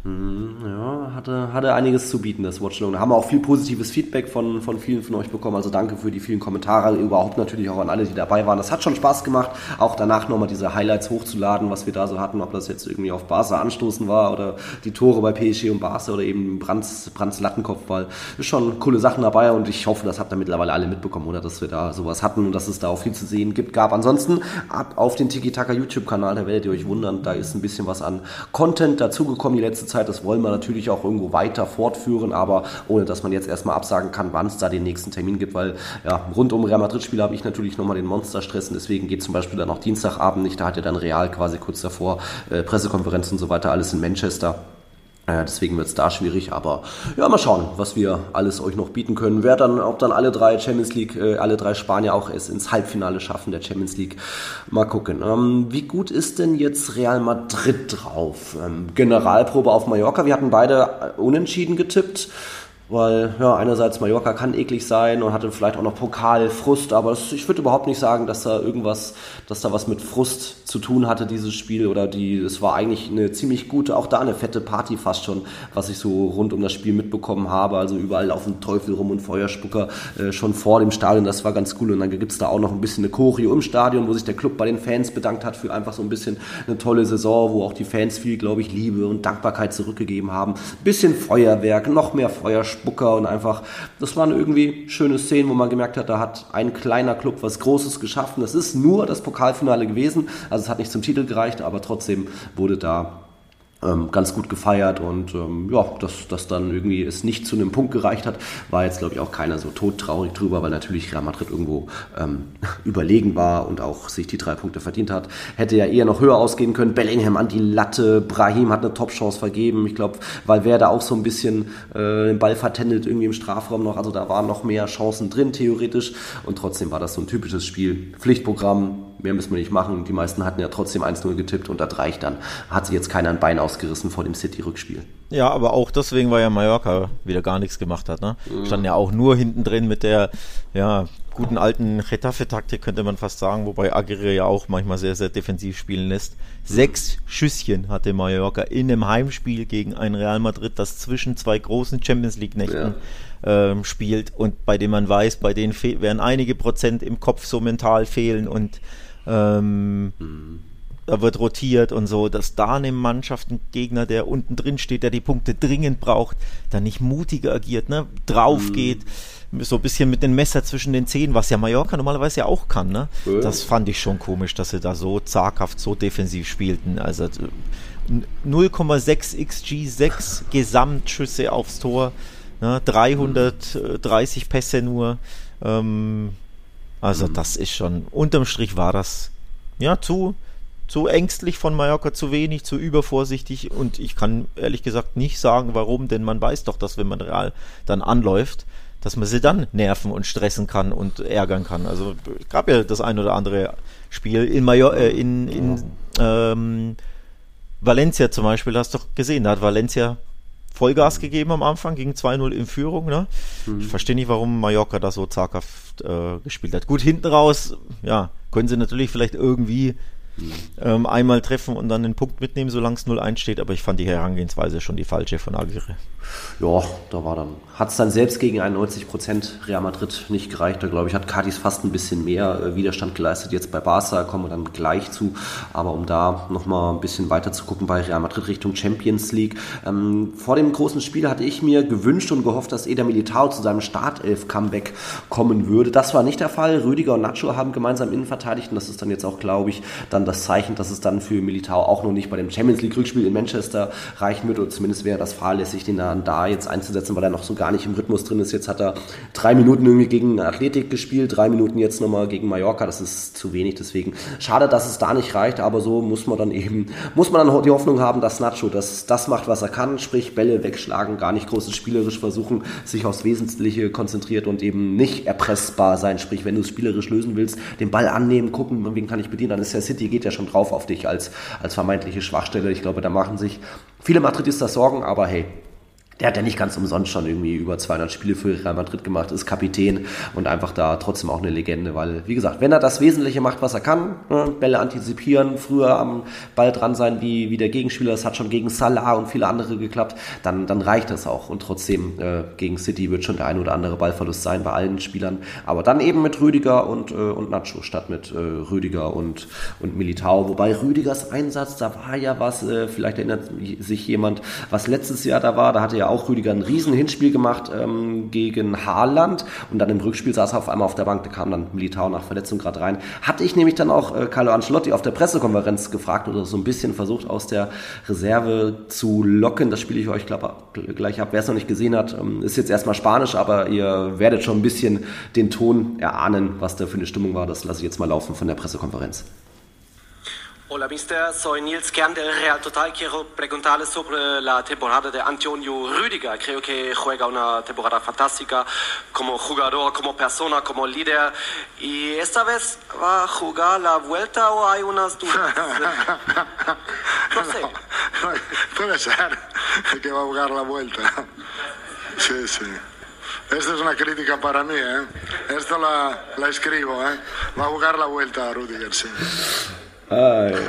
Ja, hatte, hatte einiges zu bieten, das Watchalong. Da haben wir auch viel positives Feedback von, von vielen von euch bekommen, also danke für die vielen Kommentare, überhaupt natürlich auch an alle, die dabei waren. Das hat schon Spaß gemacht, auch danach nochmal diese Highlights hochzuladen, was wir da so hatten, ob das jetzt irgendwie auf Barca anstoßen war oder die Tore bei P S G und Barca oder eben Brands, Brands Lattenkopfball. Ist schon coole Sachen dabei und ich hoffe, das habt ihr mittlerweile alle mitbekommen, oder dass wir da sowas hatten und dass es da auch viel zu sehen gibt, gab. Ansonsten ab auf den Tiki-Taka YouTube-Kanal, da werdet ihr euch wundern, da ist ein bisschen was an Content dazugekommen die letzte Zeit. Das wollen wir natürlich auch irgendwo weiter fortführen, aber ohne, dass man jetzt erstmal absagen kann, wann es da den nächsten Termin gibt, weil ja, rund um Real Madrid-Spiel habe ich natürlich nochmal den Monsterstress und deswegen geht zum Beispiel dann auch Dienstagabend nicht, da hat ja dann Real quasi kurz davor äh, Pressekonferenz und so weiter, alles in Manchester. Äh, deswegen wird es da schwierig, aber ja, mal schauen, was wir alles euch noch bieten können. Wer dann, ob dann alle drei Champions League, äh, alle drei Spanier auch es ins Halbfinale schaffen der Champions League. Mal gucken. Ähm, wie gut ist denn jetzt Real Madrid drauf? Ähm, Generalprobe auf Mallorca. Wir hatten beide unentschieden getippt. Weil, ja, einerseits Mallorca kann eklig sein und hatte vielleicht auch noch Pokalfrust, aber das, ich würde überhaupt nicht sagen, dass da irgendwas, dass da was mit Frust zu tun hatte, dieses Spiel, oder die, es war eigentlich eine ziemlich gute, auch da eine fette Party fast schon, was ich so rund um das Spiel mitbekommen habe, also überall laufen Teufel rum und Feuerspucker, äh, schon vor dem Stadion, das war ganz cool und dann gibt's da auch noch ein bisschen eine Choreo im Stadion, wo sich der Club bei den Fans bedankt hat für einfach so ein bisschen eine tolle Saison, wo auch die Fans viel, glaube ich, Liebe und Dankbarkeit zurückgegeben haben, bisschen Feuerwerk, noch mehr Feuerspucker, und einfach, das waren irgendwie schöne Szenen, wo man gemerkt hat, da hat ein kleiner Club was Großes geschaffen. Das ist nur das Pokalfinale gewesen, also es hat nicht zum Titel gereicht, aber trotzdem wurde da ähm, ganz gut gefeiert und ähm, ja, dass das dann irgendwie es nicht zu einem Punkt gereicht hat, war jetzt glaube ich auch keiner so todtraurig drüber, weil natürlich Real Madrid irgendwo ähm, überlegen war und auch sich die drei Punkte verdient hat. Hätte ja eher noch höher ausgehen können. Bellingham an die Latte, Brahim hat eine Top-Chance vergeben. Ich glaube, Valverde auch so ein bisschen äh, den Ball vertändelt irgendwie im Strafraum noch. Also da waren noch mehr Chancen drin, theoretisch. Und trotzdem war das so ein typisches Spiel. Pflichtprogramm, mehr müssen wir nicht machen. Die meisten hatten ja trotzdem eins null getippt und das reicht dann. Hat sich jetzt keiner ein Bein ausgerissen vor dem City-Rückspiel. Ja, aber auch deswegen, weil ja Mallorca wieder gar nichts gemacht hat. Ne? Mhm. Standen ja auch nur hinten drin mit der ja, guten alten Getafe-Taktik, könnte man fast sagen, wobei Aguirre ja auch manchmal sehr, sehr defensiv spielen lässt. Mhm. Sechs Schüsschen hatte Mallorca in einem Heimspiel gegen ein Real Madrid, das zwischen zwei großen Champions-League-Nächten ja. ähm, spielt und bei dem man weiß, bei denen fe- werden einige Prozent im Kopf so mental fehlen und ähm, mhm. da wird rotiert und so, dass da eine Mannschaft, ein Gegner, der unten drin steht, der die Punkte dringend braucht, dann nicht mutiger agiert, ne, drauf mhm. geht, so ein bisschen mit dem Messer zwischen den Zähnen, was ja Mallorca normalerweise ja auch kann, ne? Ja. Das fand ich schon komisch, dass sie da so zaghaft, so defensiv spielten. Also null Komma sechs X G, sechs Gesamtschüsse aufs Tor, ne? dreihundertdreißig Pässe nur. Ähm, also mhm. das ist schon, unterm Strich war das ja zu zu ängstlich von Mallorca, zu wenig, zu übervorsichtig und ich kann ehrlich gesagt nicht sagen, warum, denn man weiß doch, dass wenn man Real dann anläuft, dass man sie dann nerven und stressen kann und ärgern kann. Also es gab ja das ein oder andere Spiel in, Major- äh, in, in ähm, Valencia zum Beispiel, hast du doch gesehen, da hat Valencia Vollgas gegeben am Anfang, ging zwei null in Führung. Ne? Mhm. Ich verstehe nicht, warum Mallorca da so zaghaft äh, gespielt hat. Gut, hinten raus, ja, können sie natürlich vielleicht irgendwie Ähm, einmal treffen und dann den Punkt mitnehmen, solange es null eins steht, aber ich fand die Herangehensweise schon die falsche von Aguirre. Ja, da war dann, hat es dann selbst gegen einundneunzig Prozent Real Madrid nicht gereicht, da glaube ich, hat Cadiz fast ein bisschen mehr äh, Widerstand geleistet, jetzt bei Barca, kommen wir dann gleich zu, aber um da nochmal ein bisschen weiter zu gucken bei Real Madrid Richtung Champions League, ähm, vor dem großen Spiel hatte ich mir gewünscht und gehofft, dass Eder Militao zu seinem Startelf-Comeback kommen würde, das war nicht der Fall, Rüdiger und Nacho haben gemeinsam innen verteidigt und das ist dann jetzt auch, glaube ich, dann das Zeichen, dass es dann für Militao auch noch nicht bei dem Champions League Rückspiel in Manchester reichen wird, oder zumindest wäre das fahrlässig, den dann da jetzt einzusetzen, weil er noch so gar nicht im Rhythmus drin ist. Jetzt hat er drei Minuten irgendwie gegen Athletic gespielt, drei Minuten jetzt nochmal gegen Mallorca, das ist zu wenig, deswegen schade, dass es da nicht reicht, aber so muss man dann eben, muss man dann die Hoffnung haben, dass Nacho das, das macht, was er kann, sprich Bälle wegschlagen, gar nicht großes spielerisch versuchen, sich aufs Wesentliche konzentriert und eben nicht erpressbar sein, sprich wenn du es spielerisch lösen willst, den Ball annehmen, gucken, wen kann ich bedienen, dann ist ja City geht ja schon drauf auf dich als, als vermeintliche Schwachstelle. Ich glaube, da machen sich viele Madridistas Sorgen, aber hey, der hat ja nicht ganz umsonst schon irgendwie über zweihundert Spiele für Real Madrid gemacht, ist Kapitän und einfach da trotzdem auch eine Legende, weil, wie gesagt, wenn er das Wesentliche macht, was er kann, ne, Bälle antizipieren, früher am Ball dran sein wie, wie der Gegenspieler, das hat schon gegen Salah und viele andere geklappt, dann, dann reicht das auch. Und trotzdem äh, gegen City wird schon der ein oder andere Ballverlust sein bei allen Spielern, aber dann eben mit Rüdiger und, äh, und Nacho statt mit äh, Rüdiger und, und Militao, wobei Rüdigers Einsatz, da war ja was, äh, vielleicht erinnert sich jemand, was letztes Jahr da war, da hatte ja auch Rüdiger ein riesen Hinspiel gemacht ähm, gegen Haaland und dann im Rückspiel saß er auf einmal auf der Bank, da kam dann Militao nach Verletzung gerade rein. Hatte ich nämlich dann auch äh, Carlo Ancelotti auf der Pressekonferenz gefragt oder so ein bisschen versucht aus der Reserve zu locken. Das spiele ich euch glaub, gleich ab. Wer es noch nicht gesehen hat, ähm, ist jetzt erstmal Spanisch, aber ihr werdet schon ein bisschen den Ton erahnen, was da für eine Stimmung war. Das lasse ich jetzt mal laufen von der Pressekonferenz. Hola, mister. Soy Nils Kern del Real Total. Quiero preguntarle sobre la temporada de Antonio Rüdiger. Creo que juega una temporada fantástica como jugador, como persona, como líder. ¿Y esta vez va a jugar la vuelta o hay unas dudas? No sé. Puede ser que va a jugar la vuelta. Sí, sí. Esta es una crítica para mí, ¿eh? Esto la, la escribo, ¿eh? Va a jugar la vuelta, Rüdiger, sí. Ah, ja.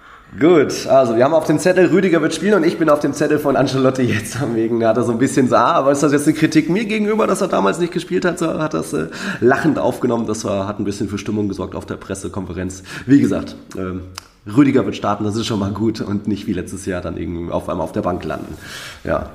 Gut, also wir haben auf dem Zettel, Rüdiger wird spielen und ich bin auf dem Zettel von Ancelotti jetzt am wegen, da hat er so ein bisschen so, ah, aber ist das jetzt eine Kritik mir gegenüber, dass er damals nicht gespielt hat, so hat das äh, lachend aufgenommen, das war, hat ein bisschen für Stimmung gesorgt auf der Pressekonferenz. Wie gesagt, ähm, Rüdiger wird starten, das ist schon mal gut und nicht wie letztes Jahr dann irgendwie auf einmal auf der Bank landen, ja.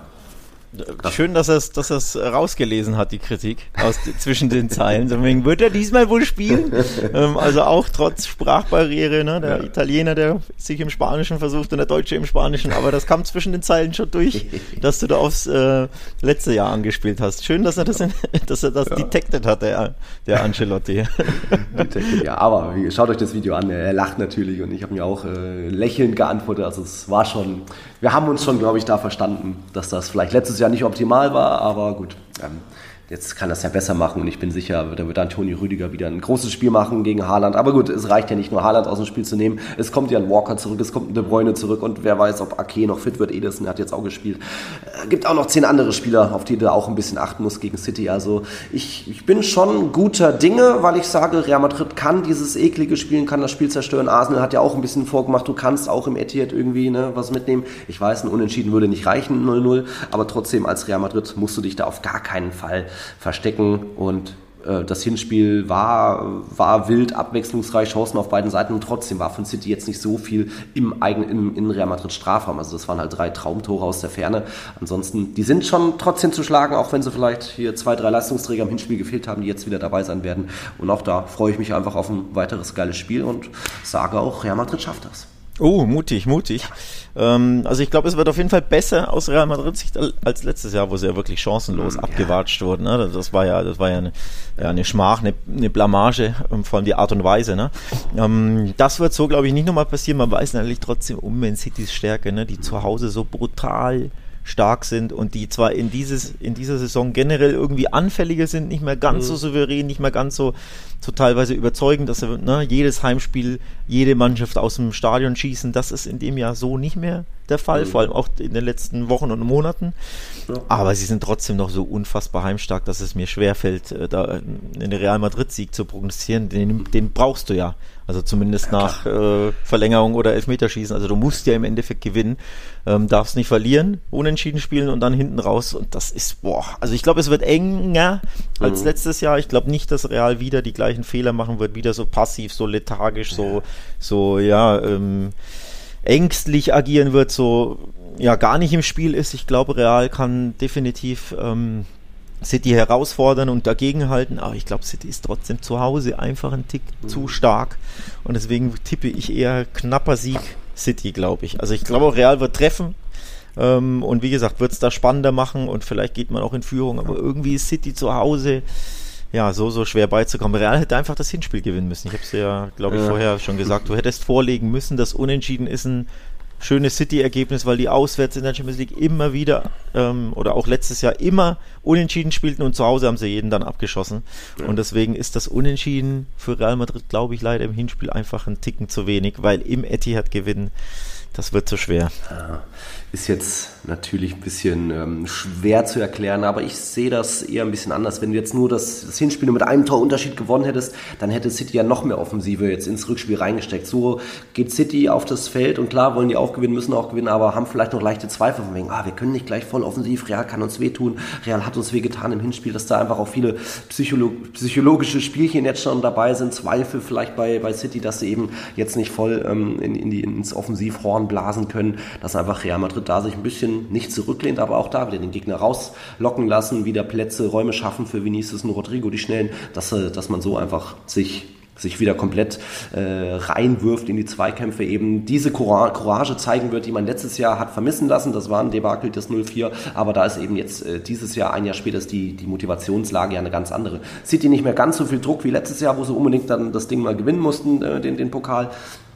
Schön, dass er es dass er's rausgelesen hat, die Kritik aus zwischen den Zeilen. Deswegen wird er diesmal wohl spielen. ähm, also auch trotz Sprachbarriere, ne? Der ja. Italiener, der sich im Spanischen versucht und der Deutsche im Spanischen. Aber das kam zwischen den Zeilen schon durch, dass du da aufs äh, letzte Jahr angespielt hast. Schön, dass er das, in, dass er das ja. detected hat, der, der Ancelotti. Detected, ja, aber wie, schaut euch das Video an. Er lacht natürlich und ich habe mir auch äh, lächelnd geantwortet. Also es war schon, wir haben uns schon, glaube ich, da verstanden, dass das vielleicht letztes Jahr nicht optimal war, aber gut, ähm, jetzt kann das ja besser machen und ich bin sicher, da wird Antonio Rüdiger wieder ein großes Spiel machen gegen Haaland, aber gut, es reicht ja nicht nur Haaland aus dem Spiel zu nehmen, es kommt ja ein Walker zurück, es kommt ein De Bruyne zurück und wer weiß, ob Ake noch fit wird, Ederson hat jetzt auch gespielt, äh, gibt auch noch zehn andere Spieler, auf die du auch ein bisschen achten musst gegen City, also ich, ich bin schon guter Dinge, weil ich sage, Real Madrid kann dieses eklige Spielen, kann das Spiel zerstören, Arsenal hat ja auch ein bisschen vorgemacht, du kannst auch im Etihad irgendwie ne, was mitnehmen, ich weiß, ein Unentschieden würde nicht reichen, null null, aber trotzdem als Real Madrid musst du dich da auf gar keinen Fall verstecken und äh, das Hinspiel war, war wild, abwechslungsreich, Chancen auf beiden Seiten und trotzdem war von City jetzt nicht so viel im eigenen, im, in Real Madrid Strafraum, also das waren halt drei Traumtore aus der Ferne, ansonsten, die sind schon trotzdem zu schlagen, auch wenn sie vielleicht hier zwei, drei Leistungsträger im Hinspiel gefehlt haben, die jetzt wieder dabei sein werden und auch da freue ich mich einfach auf ein weiteres geiles Spiel und sage auch, Real Madrid schafft das. Oh, mutig, mutig. Ähm, also ich glaube, es wird auf jeden Fall besser aus Real Madrid-Sicht als letztes Jahr, wo sie ja wirklich chancenlos ja. abgewatscht wurden. Ne? Das war ja, das war ja eine, ja, eine Schmach, eine, eine Blamage, vor allem die Art und Weise. Ne? Ähm, das wird so, glaube ich, nicht nochmal passieren. Man weiß natürlich trotzdem um Man Citys Stärke, ne? Die zu Hause so brutal stark sind und die zwar in dieses in dieser Saison generell irgendwie anfälliger sind, nicht mehr ganz mhm. so souverän, nicht mehr ganz so, so teilweise überzeugend, dass sie, ne, jedes Heimspiel, jede Mannschaft aus dem Stadion schießen, das ist in dem Jahr so nicht mehr der Fall, mhm. vor allem auch in den letzten Wochen und Monaten. Ja. Aber sie sind trotzdem noch so unfassbar heimstark, dass es mir schwerfällt, da einen Real Madrid-Sieg zu prognostizieren. Den, den brauchst du ja. Also zumindest ja, nach äh, Verlängerung oder Elfmeterschießen. Also du musst ja im Endeffekt gewinnen, ähm, darfst nicht verlieren, unentschieden spielen und dann hinten raus. Und das ist, boah, also ich glaube, es wird enger mhm. als letztes Jahr. Ich glaube nicht, dass Real wieder die gleichen Fehler machen wird, wieder so passiv, so lethargisch, ja. so, so, ja, ähm, ängstlich agieren wird, so, ja, gar nicht im Spiel ist. Ich glaube, Real kann definitiv ähm, City herausfordern und dagegenhalten, aber ich glaube, City ist trotzdem zu Hause einfach ein Tick mhm. zu stark und deswegen tippe ich eher knapper Sieg City, glaube ich. Also ich glaube, Real wird treffen ähm, und wie gesagt, wird es da spannender machen und vielleicht geht man auch in Führung, aber irgendwie ist City zu Hause ja, so, so schwer beizukommen. Real hätte einfach das Hinspiel gewinnen müssen. Ich habe es ja, glaube ich, ja. vorher schon gesagt. Du hättest vorlegen müssen, das Unentschieden ist ein schönes City-Ergebnis, weil die auswärts in der Champions League immer wieder ähm, oder auch letztes Jahr immer unentschieden spielten und zu Hause haben sie jeden dann abgeschossen. Ja. Und deswegen ist das Unentschieden für Real Madrid, glaube ich, leider im Hinspiel einfach ein Ticken zu wenig, weil im Etihad gewinnen, das wird zu schwer. Ja, ist jetzt natürlich ein bisschen ähm, schwer zu erklären, aber ich sehe das eher ein bisschen anders. Wenn du jetzt nur das, das Hinspiel nur mit einem Torunterschied gewonnen hättest, dann hätte City ja noch mehr Offensive jetzt ins Rückspiel reingesteckt. So geht City auf das Feld und klar wollen die auch gewinnen, müssen auch gewinnen, aber haben vielleicht noch leichte Zweifel von wegen, ah, wir können nicht gleich voll offensiv, Real kann uns wehtun, Real hat uns wehgetan im Hinspiel, dass da einfach auch viele Psycholo- psychologische Spielchen jetzt schon dabei sind, Zweifel vielleicht bei, bei City, dass sie eben jetzt nicht voll ähm, in, in die, ins Offensivhorn blasen können, dass einfach Real Madrid da sich ein bisschen nicht zurücklehnt, aber auch da wieder den Gegner rauslocken lassen, wieder Plätze, Räume schaffen für Vinicius und Rodrigo, die Schnellen, dass, dass man so einfach sich sich wieder komplett äh, reinwirft in die Zweikämpfe, eben diese Courage zeigen wird, die man letztes Jahr hat vermissen lassen. Das war ein Debakel des null vier, aber da ist eben jetzt äh, dieses Jahr, ein Jahr später, ist die, die Motivationslage ja eine ganz andere. City nicht mehr ganz so viel Druck wie letztes Jahr, wo sie unbedingt dann das Ding mal gewinnen mussten, äh, den, den Pokal.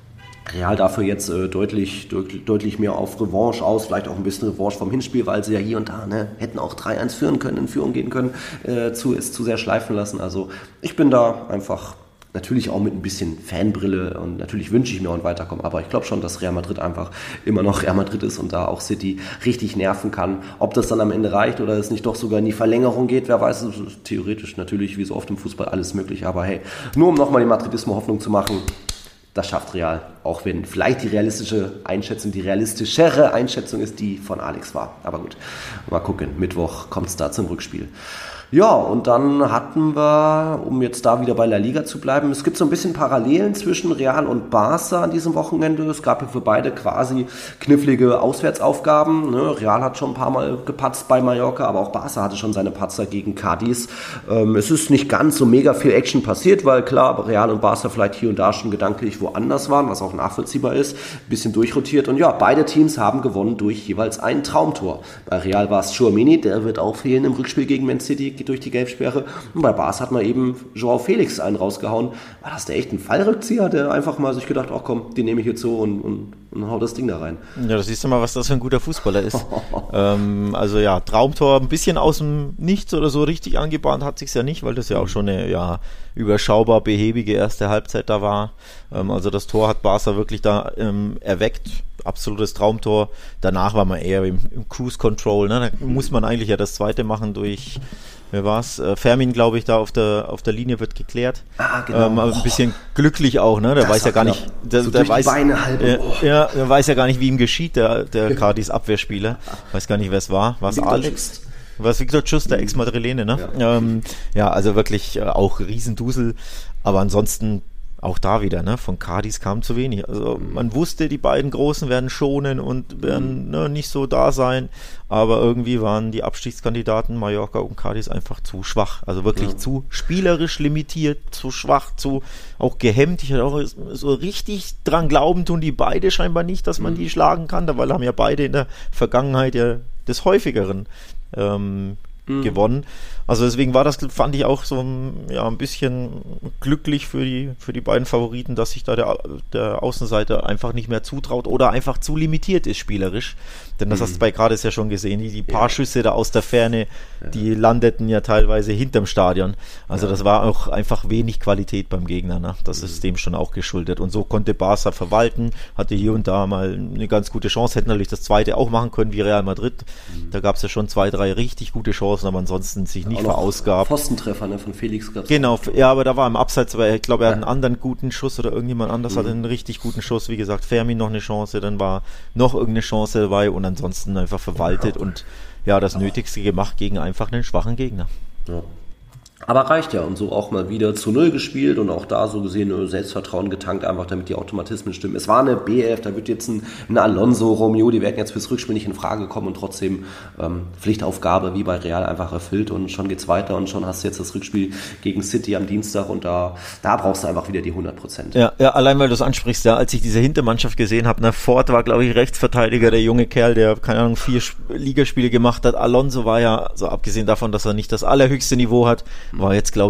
Real dafür jetzt äh, deutlich, deutlich, deutlich mehr auf Revanche aus, vielleicht auch ein bisschen Revanche vom Hinspiel, weil sie ja hier und da ne, hätten auch drei eins führen können, in Führung gehen können, äh, zu, ist zu sehr schleifen lassen. Also ich bin da einfach natürlich auch mit ein bisschen Fanbrille und natürlich wünsche ich mir auch ein Weiterkommen, aber ich glaube schon, dass Real Madrid einfach immer noch Real Madrid ist und da auch City richtig nerven kann. Ob das dann am Ende reicht oder es nicht doch sogar in die Verlängerung geht, wer weiß, theoretisch natürlich, wie so oft im Fußball, alles möglich, aber hey, nur um nochmal die Madridismo Hoffnung zu machen, das schafft Real, auch wenn vielleicht die realistische Einschätzung, die realistischere Einschätzung ist, die von Alex war. Aber gut, mal gucken, Mittwoch kommt es da zum Rückspiel. Ja, und dann hatten wir, um jetzt da wieder bei La Liga zu bleiben, es gibt so ein bisschen Parallelen zwischen Real und Barca an diesem Wochenende. Es gab ja für beide quasi knifflige Auswärtsaufgaben. Ne? Real hat schon ein paar Mal gepatzt bei Mallorca, aber auch Barca hatte schon seine Patzer gegen Cadiz. Ähm, es ist nicht ganz so mega viel Action passiert, weil klar, Real und Barca vielleicht hier und da schon gedanklich woanders waren, was auch nachvollziehbar ist. Ein bisschen durchrotiert und ja, beide Teams haben gewonnen durch jeweils ein Traumtor. Bei Real war es Tchouaméni, der wird auch fehlen im Rückspiel gegen Man City durch die Gelbsperre. Und bei Barca hat man eben Joao Felix einen rausgehauen. War das der echt ein Fallrückzieher, der einfach mal sich gedacht, ach komm, den nehme ich jetzt so und, und, und hau das Ding da rein. Ja, das siehst du mal, was das für ein guter Fußballer ist. ähm, also ja, Traumtor, ein bisschen aus dem Nichts oder so richtig angebahnt hat sich's ja nicht, weil das ja auch schon eine ja, überschaubar behäbige erste Halbzeit da war. Ähm, also das Tor hat Barca wirklich da ähm, erweckt. Absolutes Traumtor. Danach war man eher im, im Cruise Control. Ne? Da muss man eigentlich ja das zweite machen durch, wer war's? Äh, Fermin, glaube ich, da auf der auf der Linie wird geklärt. Ah, genau. Ähm, ein bisschen glücklich auch, ne? Der das weiß ja gar nicht, der, so der weiß, Beine halb, äh, oh. ja, der weiß ja gar nicht, wie ihm geschieht, der der Cardis Abwehrspieler. Weiß gar nicht, wer es war. War es Alex? Was Victor Schuss, der Ex-Madrilene, ne? Ja. Ähm, ja, also wirklich äh, auch Riesendusel. Aber ansonsten auch da wieder, ne, von Cadiz kam zu wenig. Also man wusste, die beiden Großen werden schonen und werden ne, nicht so da sein, aber irgendwie waren die Abstiegskandidaten Mallorca und Cadiz einfach zu schwach. Also wirklich ja. zu spielerisch limitiert, zu schwach, zu auch gehemmt. Ich hatte auch so richtig dran glauben tun die beide scheinbar nicht, dass man mhm. die schlagen kann, weil haben ja beide in der Vergangenheit ja des Häufigeren ähm, mhm. gewonnen. Also deswegen war das, fand ich auch so ja, ein bisschen glücklich für die, für die beiden Favoriten, dass sich da der, der Außenseiter einfach nicht mehr zutraut oder einfach zu limitiert ist spielerisch. Denn das mhm. hast du bei Cadiz ja schon gesehen, die, die paar ja. Schüsse da aus der Ferne, ja. die landeten ja teilweise hinterm Stadion. Also ja. das war auch einfach wenig Qualität beim Gegner. Ne? Das mhm. ist dem schon auch geschuldet. Und so konnte Barca verwalten, hatte hier und da mal eine ganz gute Chance, hätten natürlich das zweite auch machen können wie Real Madrid. Mhm. Da gab es ja schon zwei, drei richtig gute Chancen, aber ansonsten sich nicht verausgabt. Pfostentreffer ne, von Felix gab es. Genau, auch. Ja, aber da war im Abseits, weil ich glaube, er ja. hat einen anderen guten Schuss oder irgendjemand anders mhm. hatte einen richtig guten Schuss. Wie gesagt, Fermin noch eine Chance, dann war noch irgendeine Chance dabei und ansonsten einfach verwaltet ja. und ja, das Nötigste gemacht gegen einfach einen schwachen Gegner. Ja. Aber reicht ja und so auch mal wieder zu Null gespielt und auch da so gesehen Selbstvertrauen getankt, einfach damit die Automatismen stimmen. Es war eine B elf, da wird jetzt ein, ein Alonso, Romeo, die werden jetzt fürs Rückspiel nicht in Frage kommen und trotzdem ähm, Pflichtaufgabe wie bei Real einfach erfüllt und schon geht's weiter und schon hast du jetzt das Rückspiel gegen City am Dienstag und da, da brauchst du einfach wieder die hundert Prozent. Ja, ja, allein weil du es ansprichst, ja, als ich diese Hintermannschaft gesehen habe, na, Ford war glaube ich Rechtsverteidiger, der junge Kerl, der keine Ahnung vier Ligaspiele gemacht hat. Alonso war ja, so abgesehen davon, dass er nicht das allerhöchste Niveau hat, war jetzt, glaube ich,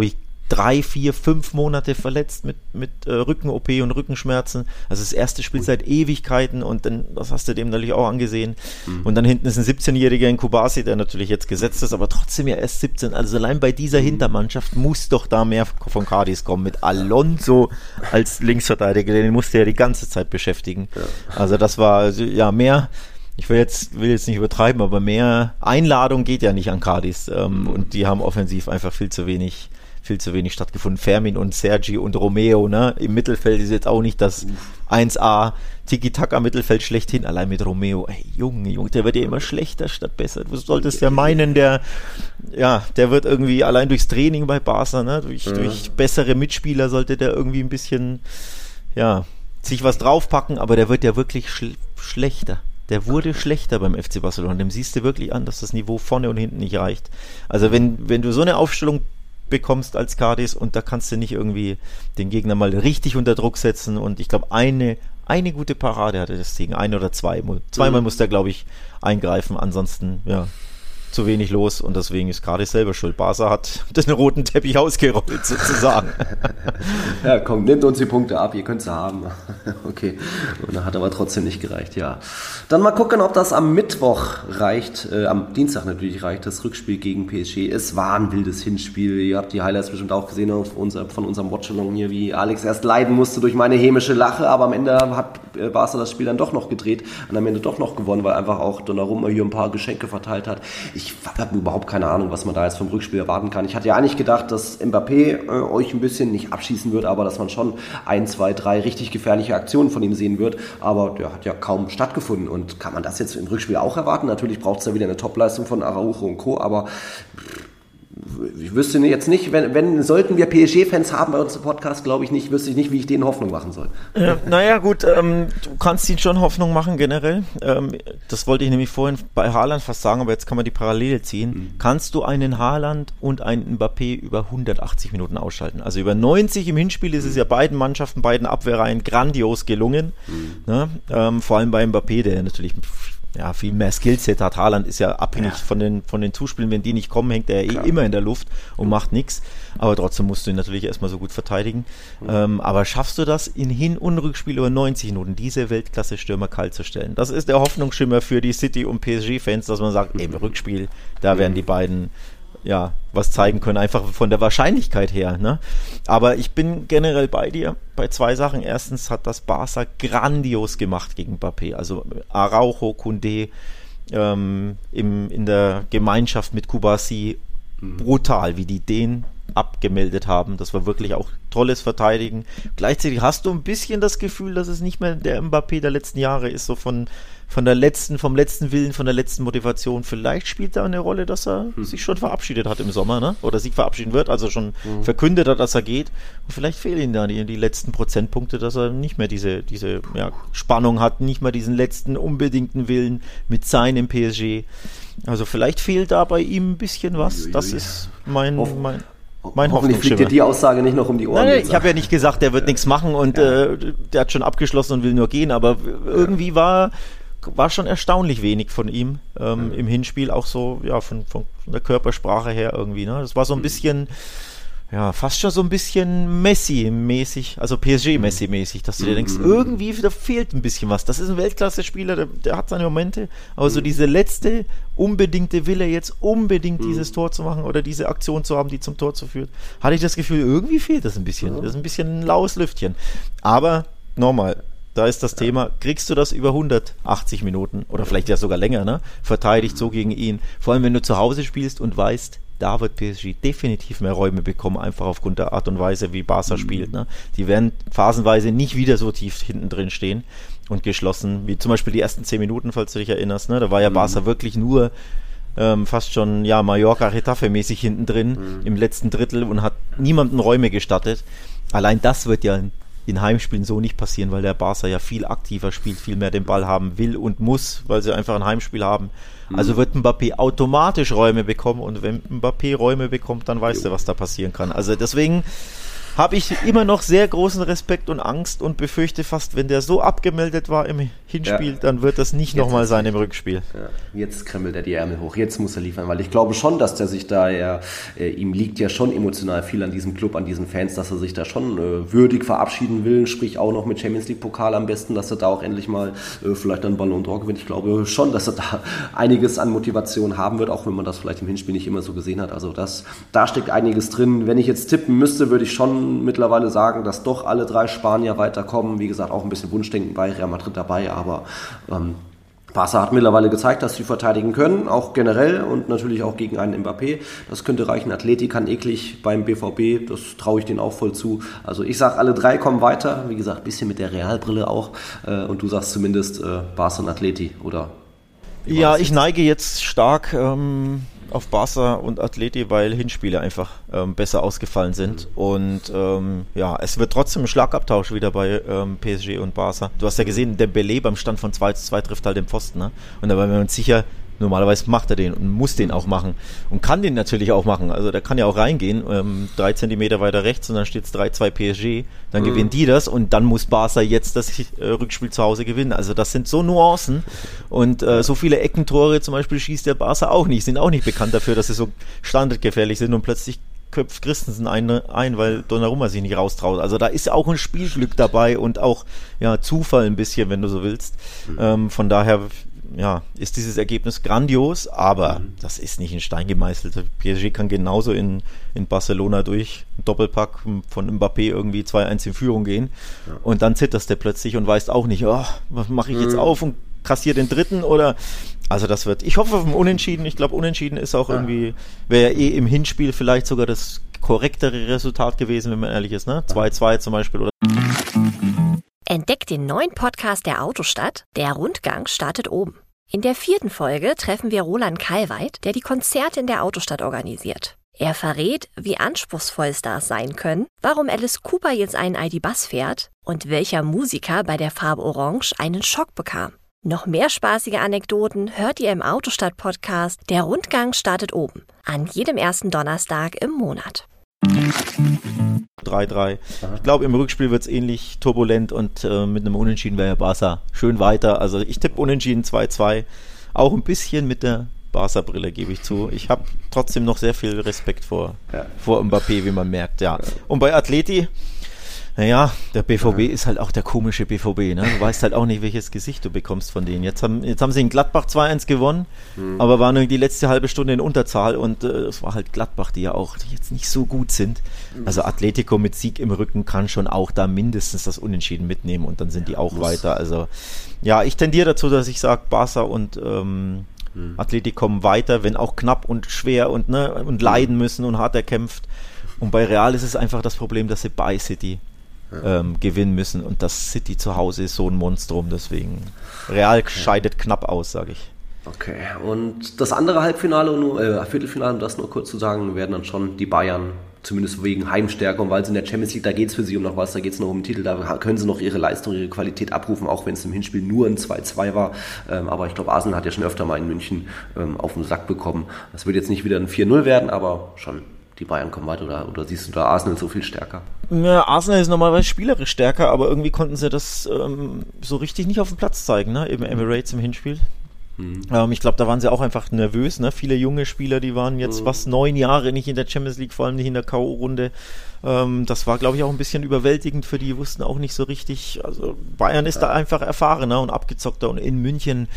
drei, vier, fünf Monate verletzt mit, mit äh, Rücken-O P und Rückenschmerzen. Also das erste Spiel seit Ewigkeiten und dann, das hast du dem natürlich auch angesehen. Mhm. Und dann hinten ist ein siebzehnjähriger in Kubasi, der natürlich jetzt gesetzt ist, aber trotzdem ja erst siebzehn. Also allein bei dieser mhm. Hintermannschaft muss doch da mehr von Cadiz kommen. Mit Alonso als Linksverteidiger, den musste er ja die ganze Zeit beschäftigen. Ja. Also das war, also, ja, mehr... Ich will jetzt, will jetzt nicht übertreiben, aber mehr Einladung geht ja nicht an Cadiz. Ähm, mhm. Und die haben offensiv einfach viel zu wenig, viel zu wenig stattgefunden. Fermin und Sergi und Romeo, ne? Im Mittelfeld ist jetzt auch nicht das eins A Tiki-Taka-Mittelfeld schlechthin. Allein mit Romeo, ey, Junge, Junge, der wird ja immer schlechter statt besser. Du solltest ja meinen, der, ja, der wird irgendwie allein durchs Training bei Barca, ne? Durch, mhm. durch bessere Mitspieler sollte der irgendwie ein bisschen, ja, sich was draufpacken, aber der wird ja wirklich schl- schlechter. Der wurde schlechter beim F C Barcelona. Dem siehst du wirklich an, dass das Niveau vorne und hinten nicht reicht. Also wenn, wenn du so eine Aufstellung bekommst als Cadiz und da kannst du nicht irgendwie den Gegner mal richtig unter Druck setzen und ich glaube, eine, eine gute Parade hatte das Ding, ein oder zwei. Zweimal mhm. muss der, glaube ich, eingreifen, ansonsten, ja, zu wenig los und deswegen ist Cadiz selber schuld. Barca hat den roten Teppich ausgerollt, sozusagen. Ja, komm, nehmt uns die Punkte ab, ihr könnt sie haben. Okay, und da hat aber trotzdem nicht gereicht, ja. Dann mal gucken, ob das am Mittwoch reicht, äh, am Dienstag natürlich reicht, das Rückspiel gegen P S G. Es war ein wildes Hinspiel, ihr habt die Highlights bestimmt auch gesehen auf unser, von unserem Watchalong hier, wie Alex erst leiden musste durch meine hämische Lache, aber am Ende hat äh, Barca das Spiel dann doch noch gedreht und am Ende doch noch gewonnen, weil einfach auch Donnarumma hier ein paar Geschenke verteilt hat. Ich habe überhaupt keine Ahnung, was man da jetzt vom Rückspiel erwarten kann. Ich hatte ja eigentlich gedacht, dass Mbappé äh, euch ein bisschen nicht abschießen wird, aber dass man schon ein, zwei, drei richtig gefährliche Aktionen von ihm sehen wird. Aber der hat ja kaum stattgefunden. Und kann man das jetzt im Rückspiel auch erwarten? Natürlich braucht es da wieder eine Topleistung von Araujo und Co., aber ich wüsste jetzt nicht, wenn, wenn sollten wir P S G-Fans haben bei uns im Podcast, glaube ich nicht, wüsste ich nicht, wie ich denen Hoffnung machen soll. Ja, naja, gut, ähm, du kannst ihnen schon Hoffnung machen generell. Ähm, das wollte ich nämlich vorhin bei Haaland fast sagen, aber jetzt kann man die Parallele ziehen. Mhm. Kannst du einen Haaland und einen Mbappé über hundertachtzig Minuten ausschalten? Also über neunzig im Hinspiel ist es ja beiden Mannschaften, beiden Abwehrreihen grandios gelungen. Mhm. Ne? Ähm, vor allem bei Mbappé, der natürlich ja, viel mehr Skillset hat. Haaland ist ja abhängig ja. von den von den Zuspielen. Wenn die nicht kommen, hängt er ja eh immer in der Luft und macht nichts. Aber trotzdem musst du ihn natürlich erstmal so gut verteidigen. Mhm. Ähm, aber schaffst du das in Hin- und Rückspiel über neunzig Minuten, diese Weltklasse-Stürmer kalt zu stellen? Das ist der Hoffnungsschimmer für die City- und P S G-Fans, dass man sagt, ey, im Rückspiel, da werden die beiden ja, was zeigen können, einfach von der Wahrscheinlichkeit her. Ne? Aber ich bin generell bei dir bei zwei Sachen. Erstens hat das Barca grandios gemacht gegen Mbappé. Also Araujo, Koundé ähm, im, in der Gemeinschaft mit Kubasi brutal, wie die den abgemeldet haben. Das war wirklich auch tolles Verteidigen. Gleichzeitig hast du ein bisschen das Gefühl, dass es nicht mehr der Mbappé der letzten Jahre ist, so von von der letzten, vom letzten Willen, von der letzten Motivation. Vielleicht spielt da eine Rolle, dass er hm. sich schon verabschiedet hat im Sommer, ne? Oder sich verabschieden wird, also schon hm. verkündet hat, dass er geht. Und vielleicht fehlen ihm da die, die letzten Prozentpunkte, dass er nicht mehr diese, diese ja, Spannung hat, nicht mehr diesen letzten unbedingten Willen mit seinem P S G. Also vielleicht fehlt da bei ihm ein bisschen was. Das ist mein, Hoff, mein, mein Hoffentlich fliegt dir die Aussage nicht noch um die Ohren. Nein, nein, ich habe ja nicht gesagt, der wird nichts machen und ja. äh, der hat schon abgeschlossen und will nur gehen, aber irgendwie war war schon erstaunlich wenig von ihm ähm, mhm. im Hinspiel, auch so ja von, von der Körpersprache her irgendwie. Ne? Das war so ein mhm. bisschen, ja, fast schon so ein bisschen Messi-mäßig, also P S G-Messi-mäßig, dass du dir denkst, irgendwie, da fehlt ein bisschen was. Das ist ein Weltklasse-Spieler, der, der hat seine Momente, aber so diese letzte unbedingte Wille, jetzt unbedingt mhm. dieses Tor zu machen oder diese Aktion zu haben, die zum Tor zu führt, hatte ich das Gefühl, irgendwie fehlt das ein bisschen. Ja. Das ist ein bisschen ein laues Lüftchen. Aber nochmal, da ist das Thema, kriegst du das über hundertachtzig Minuten oder vielleicht ja sogar länger, ne? Verteidigt so gegen ihn. Vor allem, wenn du zu Hause spielst und weißt, da wird P S G definitiv mehr Räume bekommen, einfach aufgrund der Art und Weise, wie Barca mhm. spielt. Ne? Die werden phasenweise nicht wieder so tief hinten drin stehen und geschlossen, wie zum Beispiel die ersten zehn Minuten, falls du dich erinnerst. Ne? Da war ja mhm. Barca wirklich nur ähm, fast schon ja Mallorca-Retafe-mäßig hinten drin mhm. im letzten Drittel und hat niemanden Räume gestattet. Allein das wird ja in Heimspielen so nicht passieren, weil der Barca ja viel aktiver spielt, viel mehr den Ball haben will und muss, weil sie einfach ein Heimspiel haben. Also wird Mbappé automatisch Räume bekommen und wenn Mbappé Räume bekommt, dann weißt du, was da passieren kann. Also deswegen habe ich immer noch sehr großen Respekt und Angst und befürchte fast, wenn der so abgemeldet war im Hinspiel, ja. dann wird das nicht nochmal sein im Rückspiel. Ja. Jetzt krempelt er die Ärmel hoch, jetzt muss er liefern, weil ich glaube schon, dass der sich da, ja, äh, ihm liegt ja schon emotional viel an diesem Club, an diesen Fans, dass er sich da schon äh, würdig verabschieden will, sprich auch noch mit Champions League Pokal am besten, dass er da auch endlich mal äh, vielleicht einen Ballon d'Or gewinnt. Ich glaube schon, dass er da einiges an Motivation haben wird, auch wenn man das vielleicht im Hinspiel nicht immer so gesehen hat. Also das, da steckt einiges drin. Wenn ich jetzt tippen müsste, würde ich schon mittlerweile sagen, dass doch alle drei Spanier weiterkommen. Wie gesagt, auch ein bisschen Wunschdenken bei Real Madrid dabei, aber ähm, Barca hat mittlerweile gezeigt, dass sie verteidigen können, auch generell und natürlich auch gegen einen Mbappé. Das könnte reichen. Atleti kann eklig beim B V B, das traue ich denen auch voll zu. Also ich sage, alle drei kommen weiter. Wie gesagt, ein bisschen mit der Realbrille auch. Äh, und du sagst zumindest äh, Barca und Atleti, oder? Ja, ich neige jetzt stark ähm, auf Barca und Atleti, weil Hinspiele einfach ähm, besser ausgefallen sind. Mhm. Und ähm, ja, es wird trotzdem ein Schlagabtausch wieder bei ähm, P S G und Barca. Du hast ja gesehen, Dembélé beim Stand von zwei zu zwei trifft halt den Pfosten. Ne? Und da waren wir uns sicher, normalerweise macht er den und muss den auch machen. Und kann den natürlich auch machen. Also der kann ja auch reingehen, ähm, drei Zentimeter weiter rechts und dann steht es drei zwei P S G. Dann mhm. gewinnen die das und dann muss Barca jetzt das äh, Rückspiel zu Hause gewinnen. Also das sind so Nuancen. Und äh, so viele Eckentore zum Beispiel schießt der Barca auch nicht. Sind auch nicht bekannt dafür, dass sie so standardgefährlich sind und plötzlich köpft Christensen ein, ein, weil Donnarumma sich nicht raustraut. Also da ist auch ein Spielglück dabei und auch ja Zufall ein bisschen, wenn du so willst. Mhm. Ähm, von daher ja, ist dieses Ergebnis grandios, aber mhm. das ist nicht in Stein gemeißelt. P S G kann genauso in, in Barcelona durch einen Doppelpack von Mbappé irgendwie zwei eins in Führung gehen ja. und dann zitterst du plötzlich und weißt auch nicht, oh, was mache ich mhm. jetzt auf und kassiere den dritten oder also das wird, ich hoffe auf ein Unentschieden, ich glaube Unentschieden ist auch ja. irgendwie, wäre ja eh im Hinspiel vielleicht sogar das korrektere Resultat gewesen, wenn man ehrlich ist, ne? zwei zwei zum Beispiel oder Entdeckt den neuen Podcast der Autostadt. Der Rundgang startet oben. In der vierten Folge treffen wir Roland Kalweit, der die Konzerte in der Autostadt organisiert. Er verrät, wie anspruchsvoll Stars sein können, warum Alice Cooper jetzt einen I D-Bus fährt und welcher Musiker bei der Farbe Orange einen Schock bekam. Noch mehr spaßige Anekdoten hört ihr im Autostadt-Podcast. Der Rundgang startet oben. An jedem ersten Donnerstag im Monat. drei drei. Ich glaube, im Rückspiel wird es ähnlich turbulent und äh, mit einem Unentschieden wäre ja Barca schön weiter. Also ich tippe Unentschieden zwei zwei. Auch ein bisschen mit der Barca-Brille, gebe ich zu. Ich habe trotzdem noch sehr viel Respekt vor, ja. vor Mbappé, wie man merkt. Ja. Und bei Atleti, naja, der B V B ja. ist halt auch der komische B V B. Ne? Du weißt halt auch nicht, welches Gesicht du bekommst von denen. Jetzt haben, jetzt haben sie in Gladbach zwei eins gewonnen, mhm. aber waren nur die letzte halbe Stunde in Unterzahl und es äh, war halt Gladbach, die ja auch jetzt nicht so gut sind. Also Atletico mit Sieg im Rücken kann schon auch da mindestens das Unentschieden mitnehmen und dann sind die auch Muss. weiter. Also ja, ich tendiere dazu, dass ich sage, Barca und ähm, mhm. Atletico kommen weiter, wenn auch knapp und schwer und, ne, und leiden müssen und hart erkämpft. Und bei Real ist es einfach das Problem, dass sie bei City Ja. Ähm, gewinnen müssen und das City zu Hause ist so ein Monstrum, deswegen Real scheidet ja. knapp aus, sage ich. Okay, und das andere Halbfinale, und äh, Viertelfinale, um das nur kurz zu sagen, werden dann schon die Bayern, zumindest wegen Heimstärke und weil es in der Champions League, da geht es für sie um noch was, da geht es noch um den Titel, da können sie noch ihre Leistung, ihre Qualität abrufen, auch wenn es im Hinspiel nur ein zwei zwei war, ähm, aber ich glaube, Arsenal hat ja schon öfter mal in München ähm, auf den Sack bekommen. Das wird jetzt nicht wieder ein vier null werden, aber schon die Bayern kommen weiter, oder, oder siehst du da Arsenal so viel stärker? Ja, Arsenal ist normalerweise spielerisch stärker, aber irgendwie konnten sie das ähm, so richtig nicht auf dem Platz zeigen, ne? Im Emirates im Hinspiel. Mhm. Ähm, ich glaube, da waren sie auch einfach nervös, ne? Viele junge Spieler, die waren jetzt mhm. fast neun Jahre nicht in der Champions League, vor allem nicht in der K O-Runde. Ähm, das war, glaube ich, auch ein bisschen überwältigend für die, wussten auch nicht so richtig. Also Bayern ist ja. da einfach erfahrener und abgezockter und in München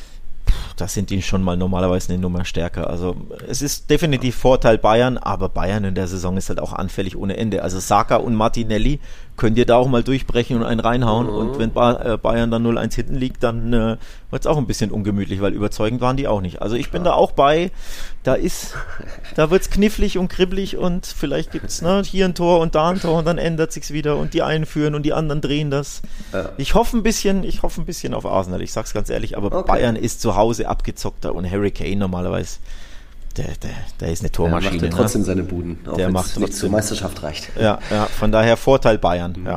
das sind die schon mal normalerweise eine Nummer stärker. Also es ist definitiv Vorteil Bayern, aber Bayern in der Saison ist halt auch anfällig ohne Ende. Also Saka und Martinelli können dir da auch mal durchbrechen und einen reinhauen. Mhm. Und wenn ba- äh, Bayern dann null eins hinten liegt, dann äh, wird es auch ein bisschen ungemütlich, weil überzeugend waren die auch nicht. Also ich bin da auch bei, da ist, da wird es knifflig und kribbelig und vielleicht gibt es ne, hier ein Tor und da ein Tor und dann ändert sich's wieder und die einen führen und die anderen drehen das. Ja. Ich hoffe ein bisschen, ich hoffe ein bisschen auf Arsenal, ich sag's ganz ehrlich, aber okay. Bayern ist zu Hause abgezockter und Harry Kane normalerweise, der, der, der ist eine Tormaschine. Der macht ja trotzdem ne? seine Buden, auch der wenn macht es nicht zur Meisterschaft reicht. Ja, ja, von daher Vorteil Bayern, mhm. ja.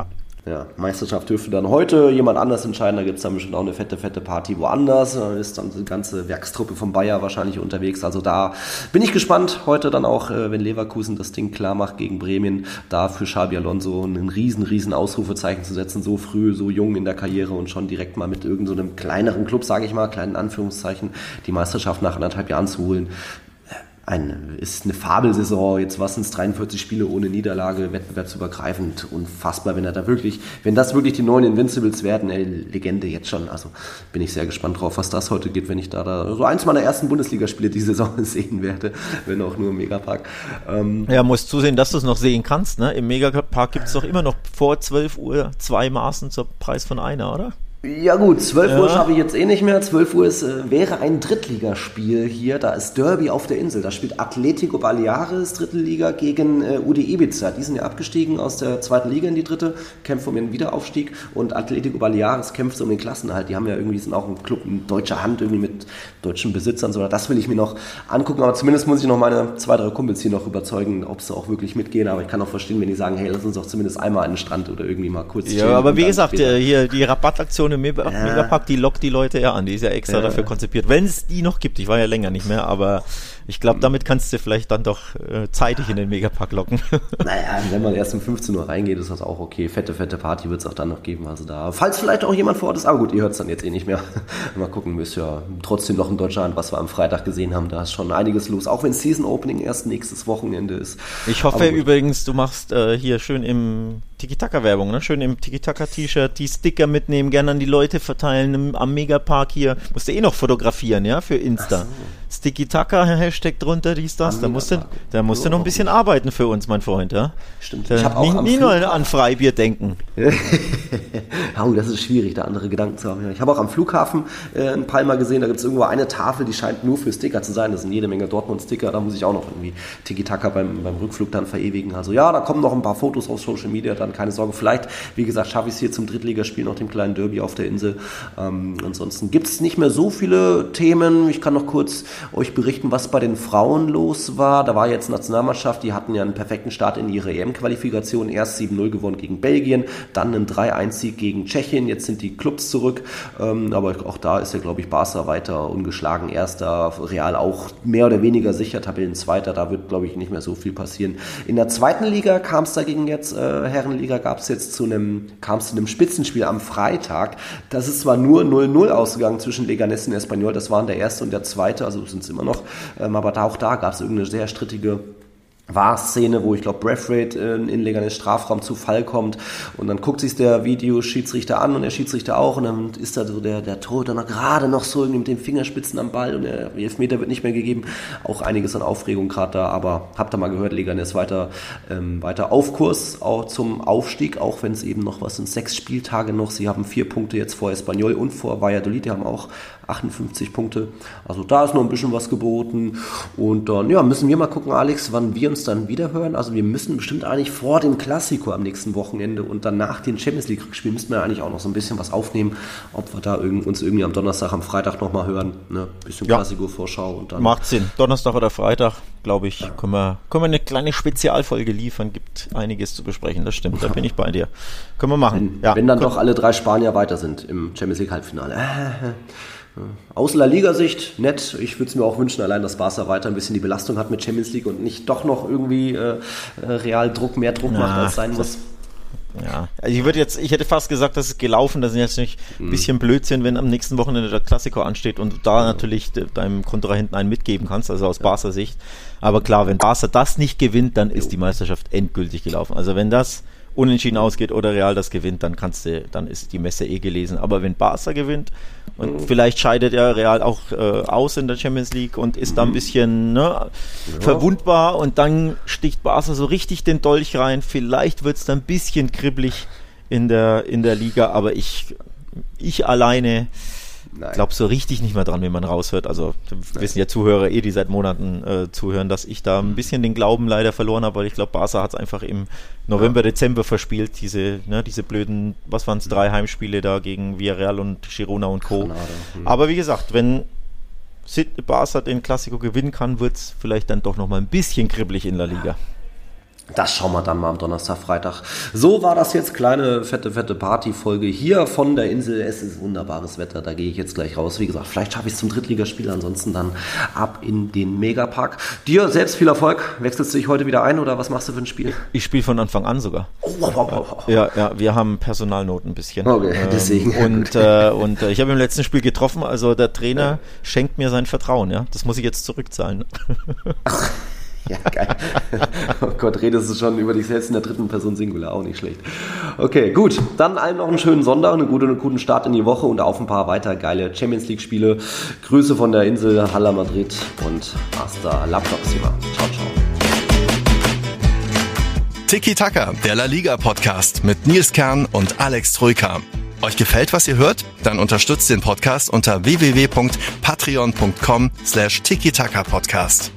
Ja, Meisterschaft dürfte dann heute jemand anders entscheiden, da gibt es dann bestimmt auch eine fette, fette Party woanders, da ist dann die ganze Werkstruppe vom Bayer wahrscheinlich unterwegs, also da bin ich gespannt, heute dann auch, wenn Leverkusen das Ding klar macht gegen Bremen, da für Xabi Alonso ein riesen, riesen Ausrufezeichen zu setzen, so früh, so jung in der Karriere und schon direkt mal mit irgendeinem so kleineren Club, sage ich mal, kleinen Anführungszeichen, die Meisterschaft nach anderthalb Jahren zu holen. Ein, ist eine Fabelsaison, jetzt was sind es dreiundvierzig Spiele ohne Niederlage, wettbewerbsübergreifend, unfassbar, wenn er da wirklich, wenn das wirklich die neuen Invincibles werden, ey, Legende jetzt schon, also bin ich sehr gespannt drauf, was das heute gibt, wenn ich da, da so eins meiner ersten Bundesligaspiele die Saison sehen werde, wenn auch nur im Megapark. Ähm, ja, musst zusehen, dass du es noch sehen kannst, ne? Im Megapark gibt es doch immer noch vor zwölf Uhr zwei Maßen zum Preis von einer, oder? Ja gut, zwölf ja. Uhr schaffe ich jetzt eh nicht mehr. zwölf Uhr ist, äh, wäre ein Drittligaspiel hier. Da ist Derby auf der Insel. Da spielt Atletico Baleares, dritte Liga, gegen äh, U D Ibiza. Die sind ja abgestiegen aus der zweiten Liga in die dritte, kämpfen um den Wiederaufstieg. Und Atletico Baleares kämpft um den Klassenerhalt. Die haben ja irgendwie, sind auch ein Club in deutscher Hand, irgendwie mit deutschen Besitzern. So, das will ich mir noch angucken. Aber zumindest muss ich noch meine zwei, drei Kumpels hier noch überzeugen, ob sie auch wirklich mitgehen. Aber ich kann auch verstehen, wenn die sagen, hey, lass uns doch zumindest einmal an den Strand oder irgendwie mal kurz Ja, aber wie gesagt, später. hier die Rabattaktion im Megapark, die lockt die Leute ja an, die ist ja extra ja. dafür konzipiert, wenn es die noch gibt, ich war ja länger nicht mehr, aber ich glaube, damit kannst du vielleicht dann doch äh, zeitig in den Megapark locken. Naja, wenn man erst um fünfzehn Uhr reingeht, ist das auch okay, fette, fette Party wird es auch dann noch geben, also da, falls vielleicht auch jemand vor Ort ist, aber gut, ihr hört es dann jetzt eh nicht mehr, mal gucken, müsst ja trotzdem noch in Deutschland, was wir am Freitag gesehen haben, da ist schon einiges los, auch wenn Season Opening erst nächstes Wochenende ist. Ich hoffe übrigens, du machst äh, hier schön im Tiki-Taka-Werbung, ne? Schön im Tiki-Taka-T-Shirt, die Sticker mitnehmen, gerne an die Leute verteilen im, am Megapark hier. Musst du eh noch fotografieren, ja, für Insta. So. Tiki-Taka, Hashtag drunter, dies, das. Am da musst du, da musst du noch ein bisschen arbeiten für uns, mein Freund, ja. Stimmt. Da, ich hab auch nie, nie nur an Freibier denken. Oh, das ist schwierig, da andere Gedanken zu haben. Ich habe auch am Flughafen äh, ein paar Mal gesehen, da gibt es irgendwo eine Tafel, die scheint nur für Sticker zu sein. Das sind jede Menge Dortmund-Sticker, da muss ich auch noch irgendwie Tiki-Taka beim, beim Rückflug dann verewigen. Also ja, da kommen noch ein paar Fotos auf Social Media, dann keine Sorge. Vielleicht, wie gesagt, schaffe ich es hier zum Drittligaspiel noch dem kleinen Derby auf der Insel. Ähm, ansonsten gibt es nicht mehr so viele Themen. Ich kann noch kurz euch berichten, was bei den Frauen los war. Da war jetzt Nationalmannschaft, die hatten ja einen perfekten Start in ihre E M-Qualifikation. Erst sieben null gewonnen gegen Belgien, dann einen drei eins Sieg gegen Tschechien. Jetzt sind die Clubs zurück. Ähm, aber auch da ist ja, glaube ich, Barca weiter ungeschlagen. Erster, Real auch mehr oder weniger sicher, Tabellenzweiter. Da wird, glaube ich, nicht mehr so viel passieren. In der zweiten Liga kam es dagegen jetzt, äh, Herrenliga, gab es jetzt zu einem, kam es zu einem Spitzenspiel am Freitag. Das ist zwar nur null null ausgegangen zwischen Leganés und Espanyol, das waren der erste und der zweite, also sind es immer noch, ähm, aber da, auch da gab es irgendeine sehr strittige War-Szene, wo ich glaube Braithwaite in, in Leganés Strafraum zu Fall kommt und dann guckt sich der Videoschiedsrichter an und der Schiedsrichter auch und dann ist da so der, der Torhüter noch gerade noch so irgendwie mit den Fingerspitzen am Ball und der Elfmeter wird nicht mehr gegeben. Auch einiges an Aufregung gerade da, aber habt ihr mal gehört, Leganés weiter, ähm, weiter auf Kurs auch zum Aufstieg, auch wenn es eben noch was sind, sechs Spieltage noch. Sie haben vier Punkte jetzt vor Espanyol und vor Valladolid, die haben auch achtundfünfzig Punkte. Also da ist noch ein bisschen was geboten und dann ja, müssen wir mal gucken, Alex, wann wir uns dann wieder hören. Also wir müssen bestimmt eigentlich vor dem Klassiko am nächsten Wochenende und dann nach den Champions League Rückspielen müssen wir eigentlich auch noch so ein bisschen was aufnehmen, ob wir da irgend, uns irgendwie am Donnerstag, am Freitag nochmal hören. Ne? Bisschen ja. Klassiko-Vorschau und dann. Macht Sinn. Donnerstag oder Freitag, glaube ich, ja. können, wir, können wir eine kleine Spezialfolge liefern. Gibt einiges zu besprechen, das stimmt. Da bin ich bei dir. Können wir machen. Wenn, ja. wenn dann doch alle drei Spanier weiter sind im Champions League Halbfinale. Aus La Liga-Sicht nett. Ich würde es mir auch wünschen, allein dass Barca weiter ein bisschen die Belastung hat mit Champions League und nicht doch noch irgendwie äh, real Druck, mehr Druck Na, macht, als sein muss. Ja, also ich würde jetzt, ich hätte fast gesagt, das ist gelaufen, das ist jetzt nicht ein bisschen Blödsinn, wenn am nächsten Wochenende der Klassiker ansteht und du da ja. natürlich de, deinem Kontrahenten einen mitgeben kannst, also aus ja. Barca Sicht. Aber klar, wenn Barca das nicht gewinnt, dann ist jo. die Meisterschaft endgültig gelaufen. Also wenn das unentschieden ausgeht oder Real das gewinnt, dann kannst du, dann ist die Messe eh gelesen. Aber wenn Barca gewinnt und mhm. vielleicht scheidet ja Real auch äh, aus in der Champions League und ist mhm. da ein bisschen ne, ja. verwundbar und dann sticht Barca so richtig den Dolch rein. Vielleicht wird es dann ein bisschen kribbelig in der, in der Liga, aber ich, ich alleine glaube so richtig nicht mehr dran, wenn man raushört. Also wir wissen ja Zuhörer eh, die seit Monaten äh, zuhören, dass ich da ein bisschen den Glauben leider verloren habe, weil ich glaube, Barca hat es einfach im November, ja. Dezember verspielt, diese, ne, diese blöden, was waren es, drei Heimspiele da gegen Villarreal und Girona und Co. Granada, hm. Aber wie gesagt, wenn Barca den Klassiko gewinnen kann, wird es vielleicht dann doch nochmal ein bisschen kribbelig in La Liga. Das schauen wir dann mal am Donnerstag, Freitag. So war das jetzt, kleine, fette, fette Partyfolge hier von der Insel. Es ist wunderbares Wetter, da gehe ich jetzt gleich raus. Wie gesagt, vielleicht schaffe ich es zum Drittligaspiel, ansonsten dann ab in den Megapark. Dir selbst viel Erfolg. Wechselst du dich heute wieder ein oder was machst du für ein Spiel? Ich spiele von Anfang an sogar. Oh, wow, wow, wow. Ja, ja, wir haben Personalnoten ein bisschen. Okay, ähm, deswegen. Und, äh, und äh, ich habe im letzten Spiel getroffen, also der Trainer ja. schenkt mir sein Vertrauen, ja. Das muss ich jetzt zurückzahlen. Ja, geil. Oh Gott, redest du schon über dich selbst in der dritten Person Singular, auch nicht schlecht. Okay, gut. Dann allen noch einen schönen Sonntag, einen guten, einen guten Start in die Woche und auf ein paar weiter geile Champions League Spiele. Grüße von der Insel, Hala Madrid und hasta la próxima. Ciao, ciao. Tiki Taka, der La Liga Podcast mit Nils Kern und Alex Troika. Euch gefällt, was ihr hört? Dann unterstützt den Podcast unter w w w punkt patreon punkt com slash tiki taka podcast.